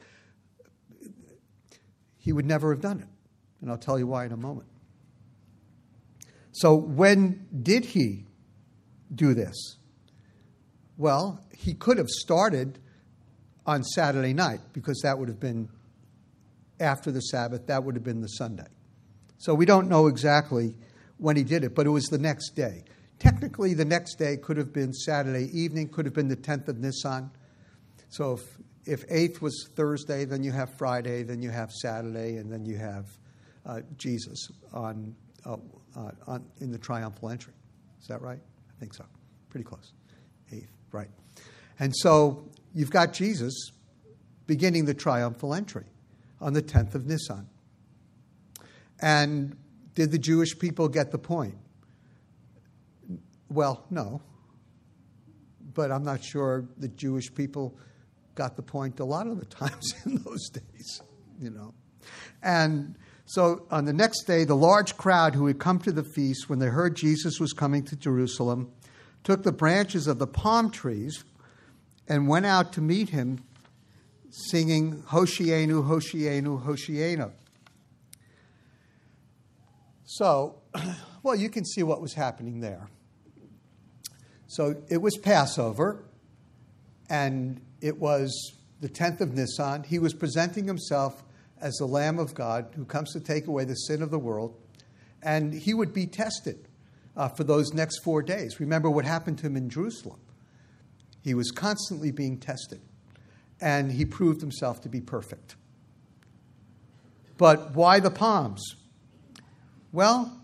He would never have done it. And I'll tell you why in a moment. So when did he do this? Well, he could have started on Saturday night because that would have been after the Sabbath. That would have been the Sunday. So we don't know exactly when he did it, but it was the next day. Technically, the next day could have been Saturday evening, could have been the 10th of Nisan. So if 8th was Thursday, then you have Friday, then you have Saturday, and then you have Jesus in the triumphal entry. Is that right? I think so. Pretty close. 8th, right. And so you've got Jesus beginning the triumphal entry on the 10th of Nisan. And did the Jewish people get the point? Well, no. But I'm not sure the Jewish people got the point a lot of the times in those days, you know. And so on the next day, the large crowd who had come to the feast when they heard Jesus was coming to Jerusalem took the branches of the palm trees and went out to meet him, singing, Hoshienu, Hoshienu, Hoshienu. So, well, you can see what was happening there. So it was Passover, and it was the 10th of Nisan. He was presenting himself as the Lamb of God who comes to take away the sin of the world, and he would be tested for those next 4 days. Remember what happened to him in Jerusalem. He was constantly being tested, and he proved himself to be perfect. But why the palms? Well,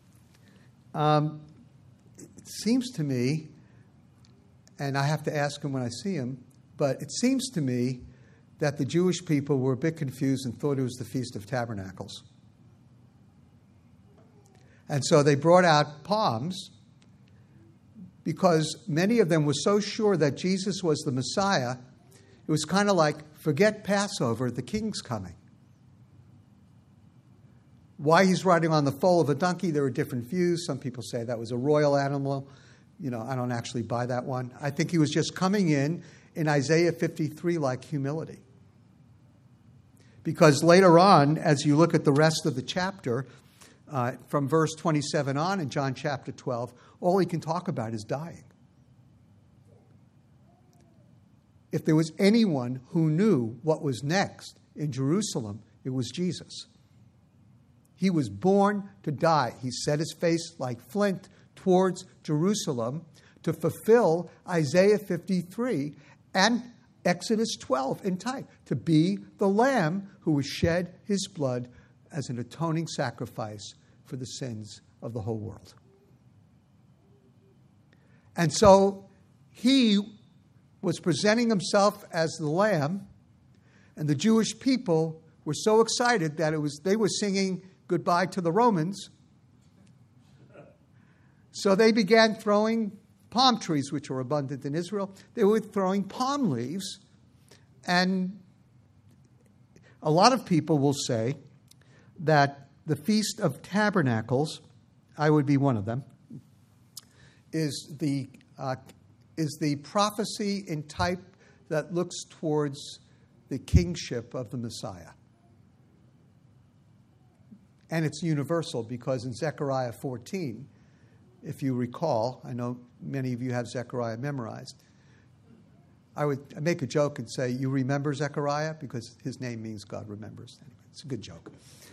it seems to me, and I have to ask him when I see him, but it seems to me that the Jewish people were a bit confused and thought it was the Feast of Tabernacles. And so they brought out palms because many of them were so sure that Jesus was the Messiah, it was kind of like, forget Passover, the king's coming. Why he's riding on the foal of a donkey, there are different views. Some people say that was a royal animal. You know, I don't actually buy that one. I think he was just coming in Isaiah 53 like humility. Because later on, as you look at the rest of the chapter, from verse 27 on in John chapter 12, all he can talk about is dying. If there was anyone who knew what was next in Jerusalem, it was Jesus. He was born to die. He set his face like flint towards Jerusalem to fulfill Isaiah 53 and Exodus 12 in type, to be the Lamb who would shed his blood as an atoning sacrifice for the sins of the whole world. And so he was presenting himself as the Lamb, and the Jewish people were so excited that they were singing goodbye to the Romans. So they began throwing palm trees, which were abundant in Israel. They were throwing palm leaves. And a lot of people will say that the Feast of Tabernacles, I would be one of them, is the prophecy in type that looks towards the kingship of the Messiah. And it's universal because in Zechariah 14, if you recall, I know many of you have Zechariah memorized, I would make a joke and say, you remember Zechariah? Because his name means God remembers. Anyway, it's a good joke.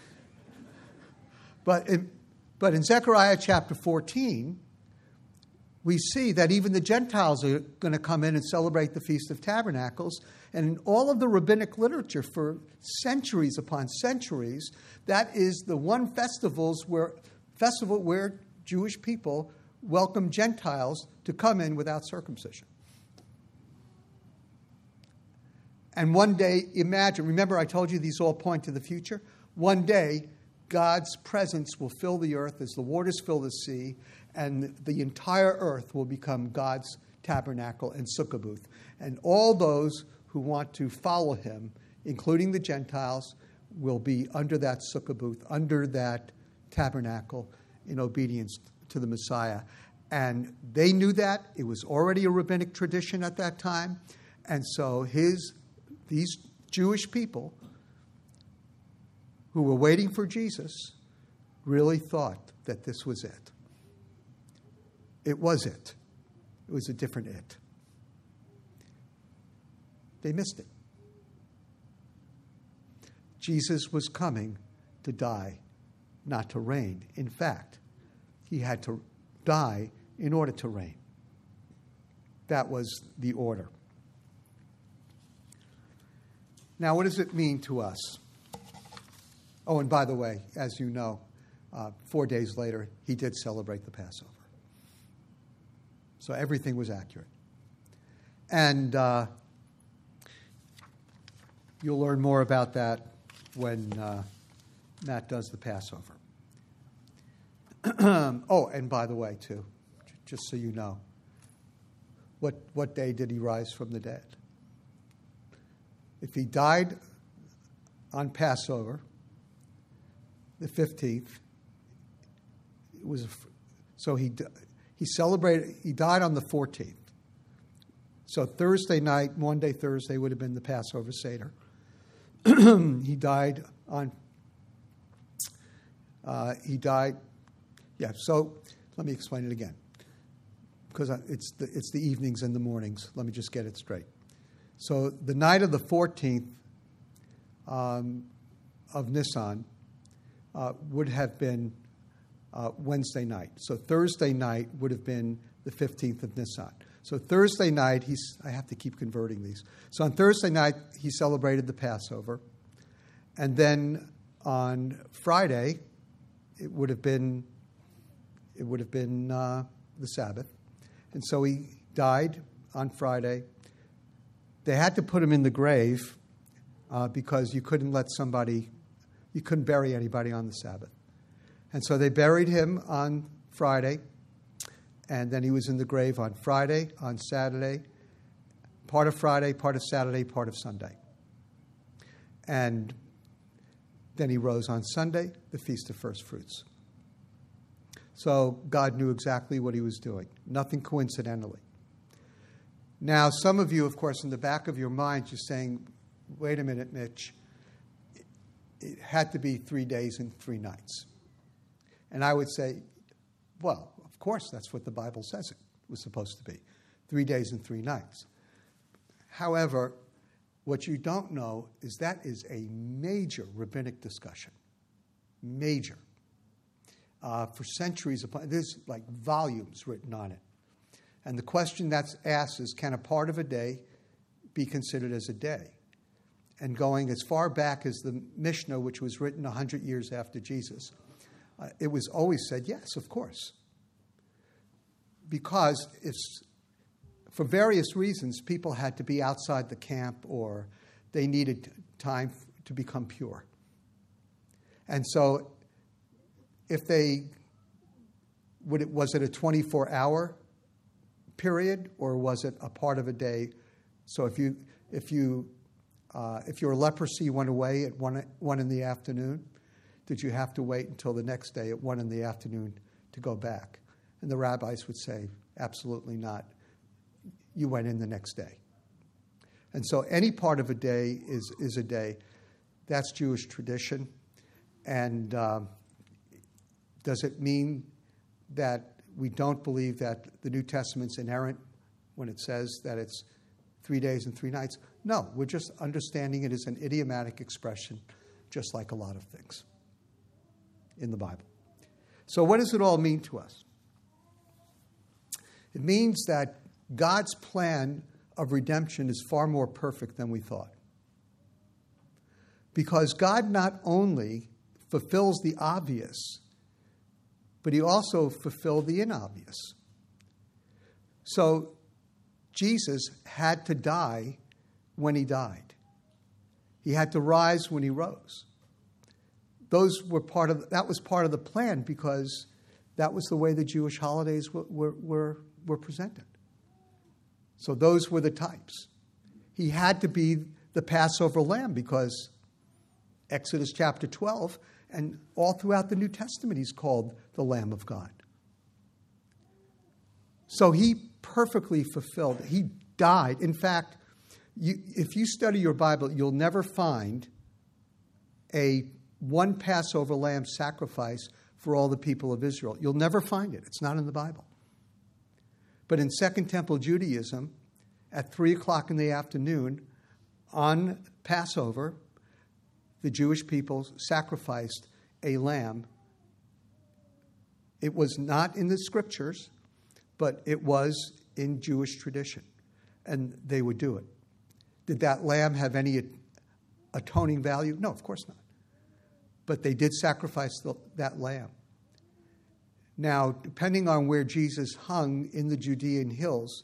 But in Zechariah chapter 14, we see that even the Gentiles are going to come in and celebrate the Feast of Tabernacles. And in all of the rabbinic literature for centuries upon centuries, that is the one festival where Jewish people welcome Gentiles to come in without circumcision. And one day, imagine, remember I told you these all point to the future? One day, God's presence will fill the earth as the waters fill the sea, and the entire earth will become God's tabernacle and sukkah booth. And all those who want to follow him, including the Gentiles, will be under that sukkah booth, under that tabernacle, in obedience to the Messiah. And they knew that. It was already a rabbinic tradition at that time. And so these Jewish people who were waiting for Jesus really thought that this was it. It was it. It was a different it. They missed it. Jesus was coming to die, not to reign. In fact, he had to die in order to reign. That was the order. Now, what does it mean to us? Oh, and by the way, as you know, 4 days later, he did celebrate the Passover. So everything was accurate. And you'll learn more about that when Matt does the Passover. Oh, and by the way, too, just so you know, what day did he rise from the dead? If he died on Passover, the 15th, it was so he celebrated. He died on the 14th. So Thursday night, Monday, Thursday would have been the Passover Seder. He died on. Yeah. So let me explain it again, because it's the evenings and the mornings. Let me just get it straight. So the night of the 14th of Nisan would have been Wednesday night. So Thursday night would have been the 15th of Nisan. So Thursday night, I have to keep converting these. So on Thursday night, he celebrated the Passover. And then on Friday, it would have been the Sabbath. And so he died on Friday. They had to put him in the grave because you couldn't bury anybody on the Sabbath. And so they buried him on Friday, and then he was in the grave on Friday, on Saturday, part of Friday, part of Saturday, part of Sunday. And then he rose on Sunday, the Feast of First Fruits. So God knew exactly what he was doing, nothing coincidentally. Now, some of you, of course, in the back of your mind, you're saying, wait a minute, Mitch, it had to be 3 days and 3 nights. And I would say, well, of course, that's what the Bible says it was supposed to be, 3 days and 3 nights. However, what you don't know is that is a major rabbinic discussion, major. For centuries, there's like volumes written on it. And the question that's asked is, can a part of a day be considered as a day? And going as far back as the Mishnah, which was written 100 years after Jesus, it was always said, yes, of course. Because for various reasons, people had to be outside the camp or they needed time to become pure. And so was it a 24-hour period, or was it a part of a day? So if your leprosy went away at 1 in the afternoon, did you have to wait until the next day at 1 in the afternoon to go back? And the rabbis would say, absolutely not. You went in the next day. And so any part of a day is a day. That's Jewish tradition. And does it mean that we don't believe that the New Testament's inerrant when it says that it's 3 days and 3 nights? No, we're just understanding it as an idiomatic expression, just like a lot of things in the Bible. So what does it all mean to us? It means that God's plan of redemption is far more perfect than we thought. Because God not only fulfills the obvious, but he also fulfilled the inobvious. So Jesus had to die when he died. He had to rise when he rose. That was part of the plan, because that was the way the Jewish holidays were presented. So those were the types. He had to be the Passover lamb, because Exodus chapter 12 and all throughout the New Testament he's called the Lamb of God. So he perfectly fulfilled. He died. In fact, if you study your Bible, you'll never find one Passover lamb sacrifice for all the people of Israel. You'll never find it. It's not in the Bible. But in Second Temple Judaism, at 3 o'clock in the afternoon on Passover, the Jewish people sacrificed a lamb. It was not in the scriptures, but it was in Jewish tradition, and they would do it. Did that lamb have any atoning value? No, of course not. But they did sacrifice that lamb. Now, depending on where Jesus hung in the Judean hills,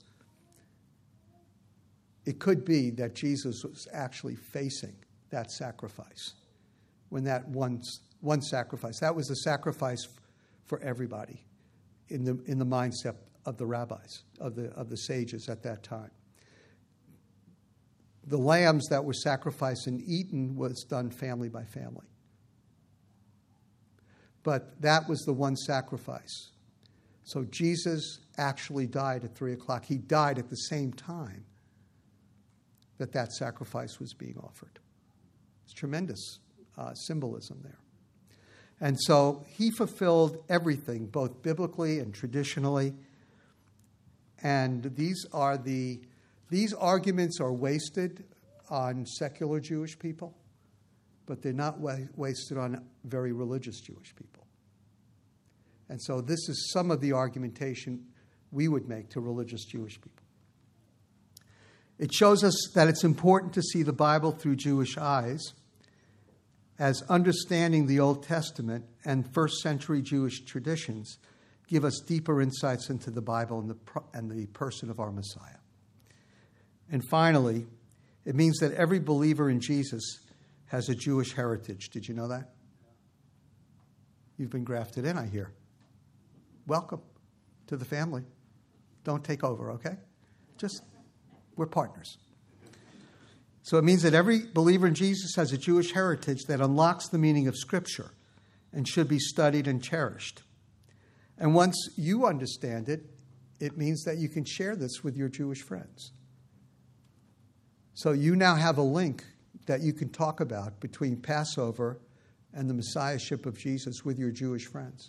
it could be that Jesus was actually facing that sacrifice. When that one sacrifice, that was the sacrifice for everybody in the mindset of the rabbis, of the sages at that time. The lambs that were sacrificed and eaten was done family by family. But that was the one sacrifice. So Jesus actually died at 3 o'clock. He died at the same time that sacrifice was being offered. It's tremendous symbolism there. And so he fulfilled everything, both biblically and traditionally. And these arguments are wasted on secular Jewish people, but they're not wasted on very religious Jewish people. And so this is some of the argumentation we would make to religious Jewish people. It shows us that it's important to see the Bible through Jewish eyes, as understanding the Old Testament and first century Jewish traditions give us deeper insights into the Bible and the person of our Messiah. And finally, it means that every believer in Jesus has a Jewish heritage. Did you know that? You've been grafted in, I hear. Welcome to the family. Don't take over, okay? We're partners. So it means that every believer in Jesus has a Jewish heritage that unlocks the meaning of Scripture and should be studied and cherished. And once you understand it, it means that you can share this with your Jewish friends. So you now have a link that you can talk about between Passover and the Messiahship of Jesus with your Jewish friends.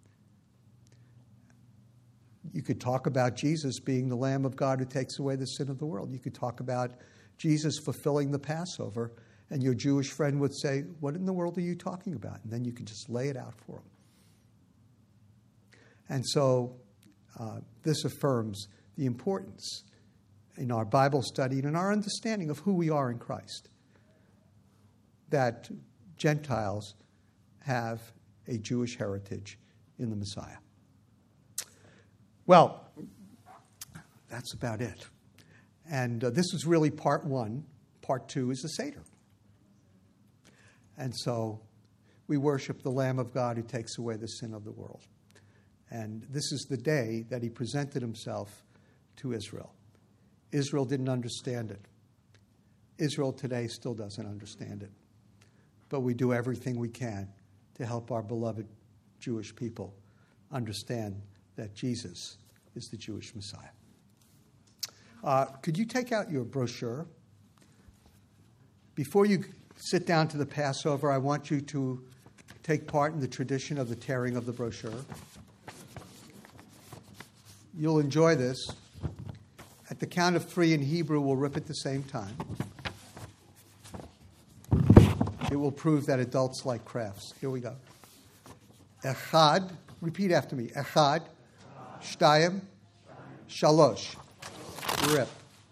You could talk about Jesus being the Lamb of God who takes away the sin of the world. You could talk about Jesus fulfilling the Passover, and your Jewish friend would say, "What in the world are you talking about?" And then you can just lay it out for them. And so this affirms the importance in our Bible study and in our understanding of who we are in Christ, that Gentiles have a Jewish heritage in the Messiah. Well, that's about it. And this is really part one. Part two is the Seder. And so we worship the Lamb of God who takes away the sin of the world. And this is the day that he presented himself to Israel. Israel didn't understand it. Israel today still doesn't understand it. But we do everything we can to help our beloved Jewish people understand that Jesus is the Jewish Messiah. Could you take out your brochure? Before you sit down to the Passover, I want you to take part in the tradition of the tearing of the brochure. You'll enjoy this. At the count of 3 in Hebrew, we'll rip at the same time. It will prove that adults like crafts. Here we go. Echad, repeat after me. Echad, Shtayim, Shalosh. Rip.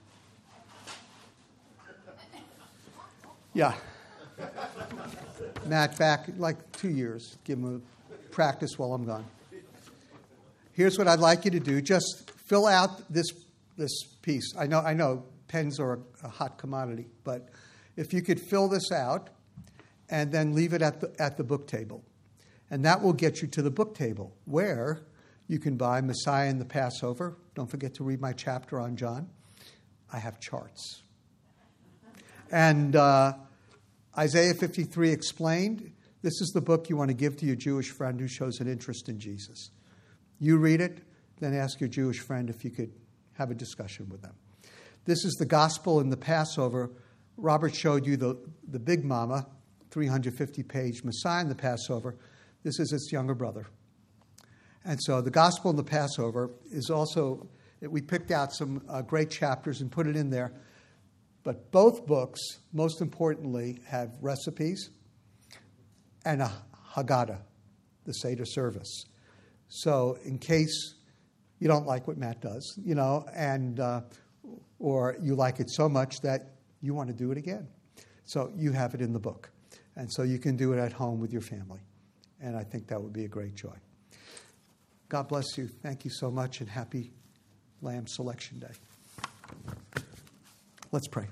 Yeah. Matt, back like 2 years. Give him a practice while I'm gone. Here's what I'd like you to do. Just fill out this piece. I know pens are a hot commodity, but if you could fill this out and then leave it at the book table. And that will get you to the book table where you can buy Messiah and the Passover. Don't forget to read my chapter on John. I have charts. And Isaiah 53 Explained. This is the book you want to give to your Jewish friend who shows an interest in Jesus. You read it, then ask your Jewish friend if you could have a discussion with them. This is the Gospel and the Passover. Robert showed you the Big Mama, 350-page Messiah and the Passover. This is its younger brother. And so the Gospel and the Passover is also, we picked out some great chapters and put it in there. But both books, most importantly, have recipes and a Haggadah, the Seder service. So in case you don't like what Matt does, and or you like it so much that you want to do it again. So you have it in the book. And so you can do it at home with your family. And I think that would be a great joy. God bless you. Thank you so much, and happy Lamb Selection Day. Let's pray.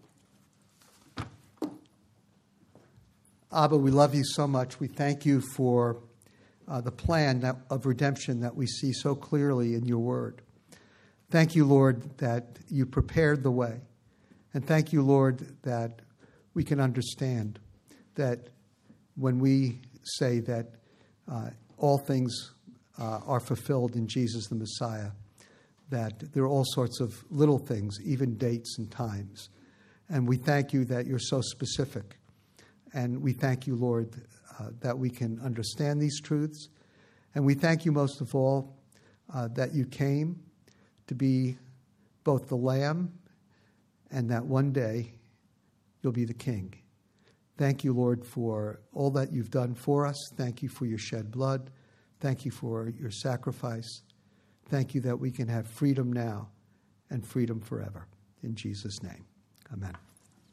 Abba, we love you so much. We thank you for the plan of redemption that we see so clearly in your word. Thank you, Lord, that you prepared the way. And thank you, Lord, that we can understand that when we say that all things are fulfilled in Jesus the Messiah, that there are all sorts of little things, even dates and times. And we thank you that you're so specific. And we thank you, Lord, that we can understand these truths. And we thank you most of all that you came to be both the Lamb and that one day you'll be the King. Thank you, Lord, for all that you've done for us. Thank you for your shed blood. Thank you for your sacrifice. Thank you that we can have freedom now and freedom forever. In Jesus' name, amen.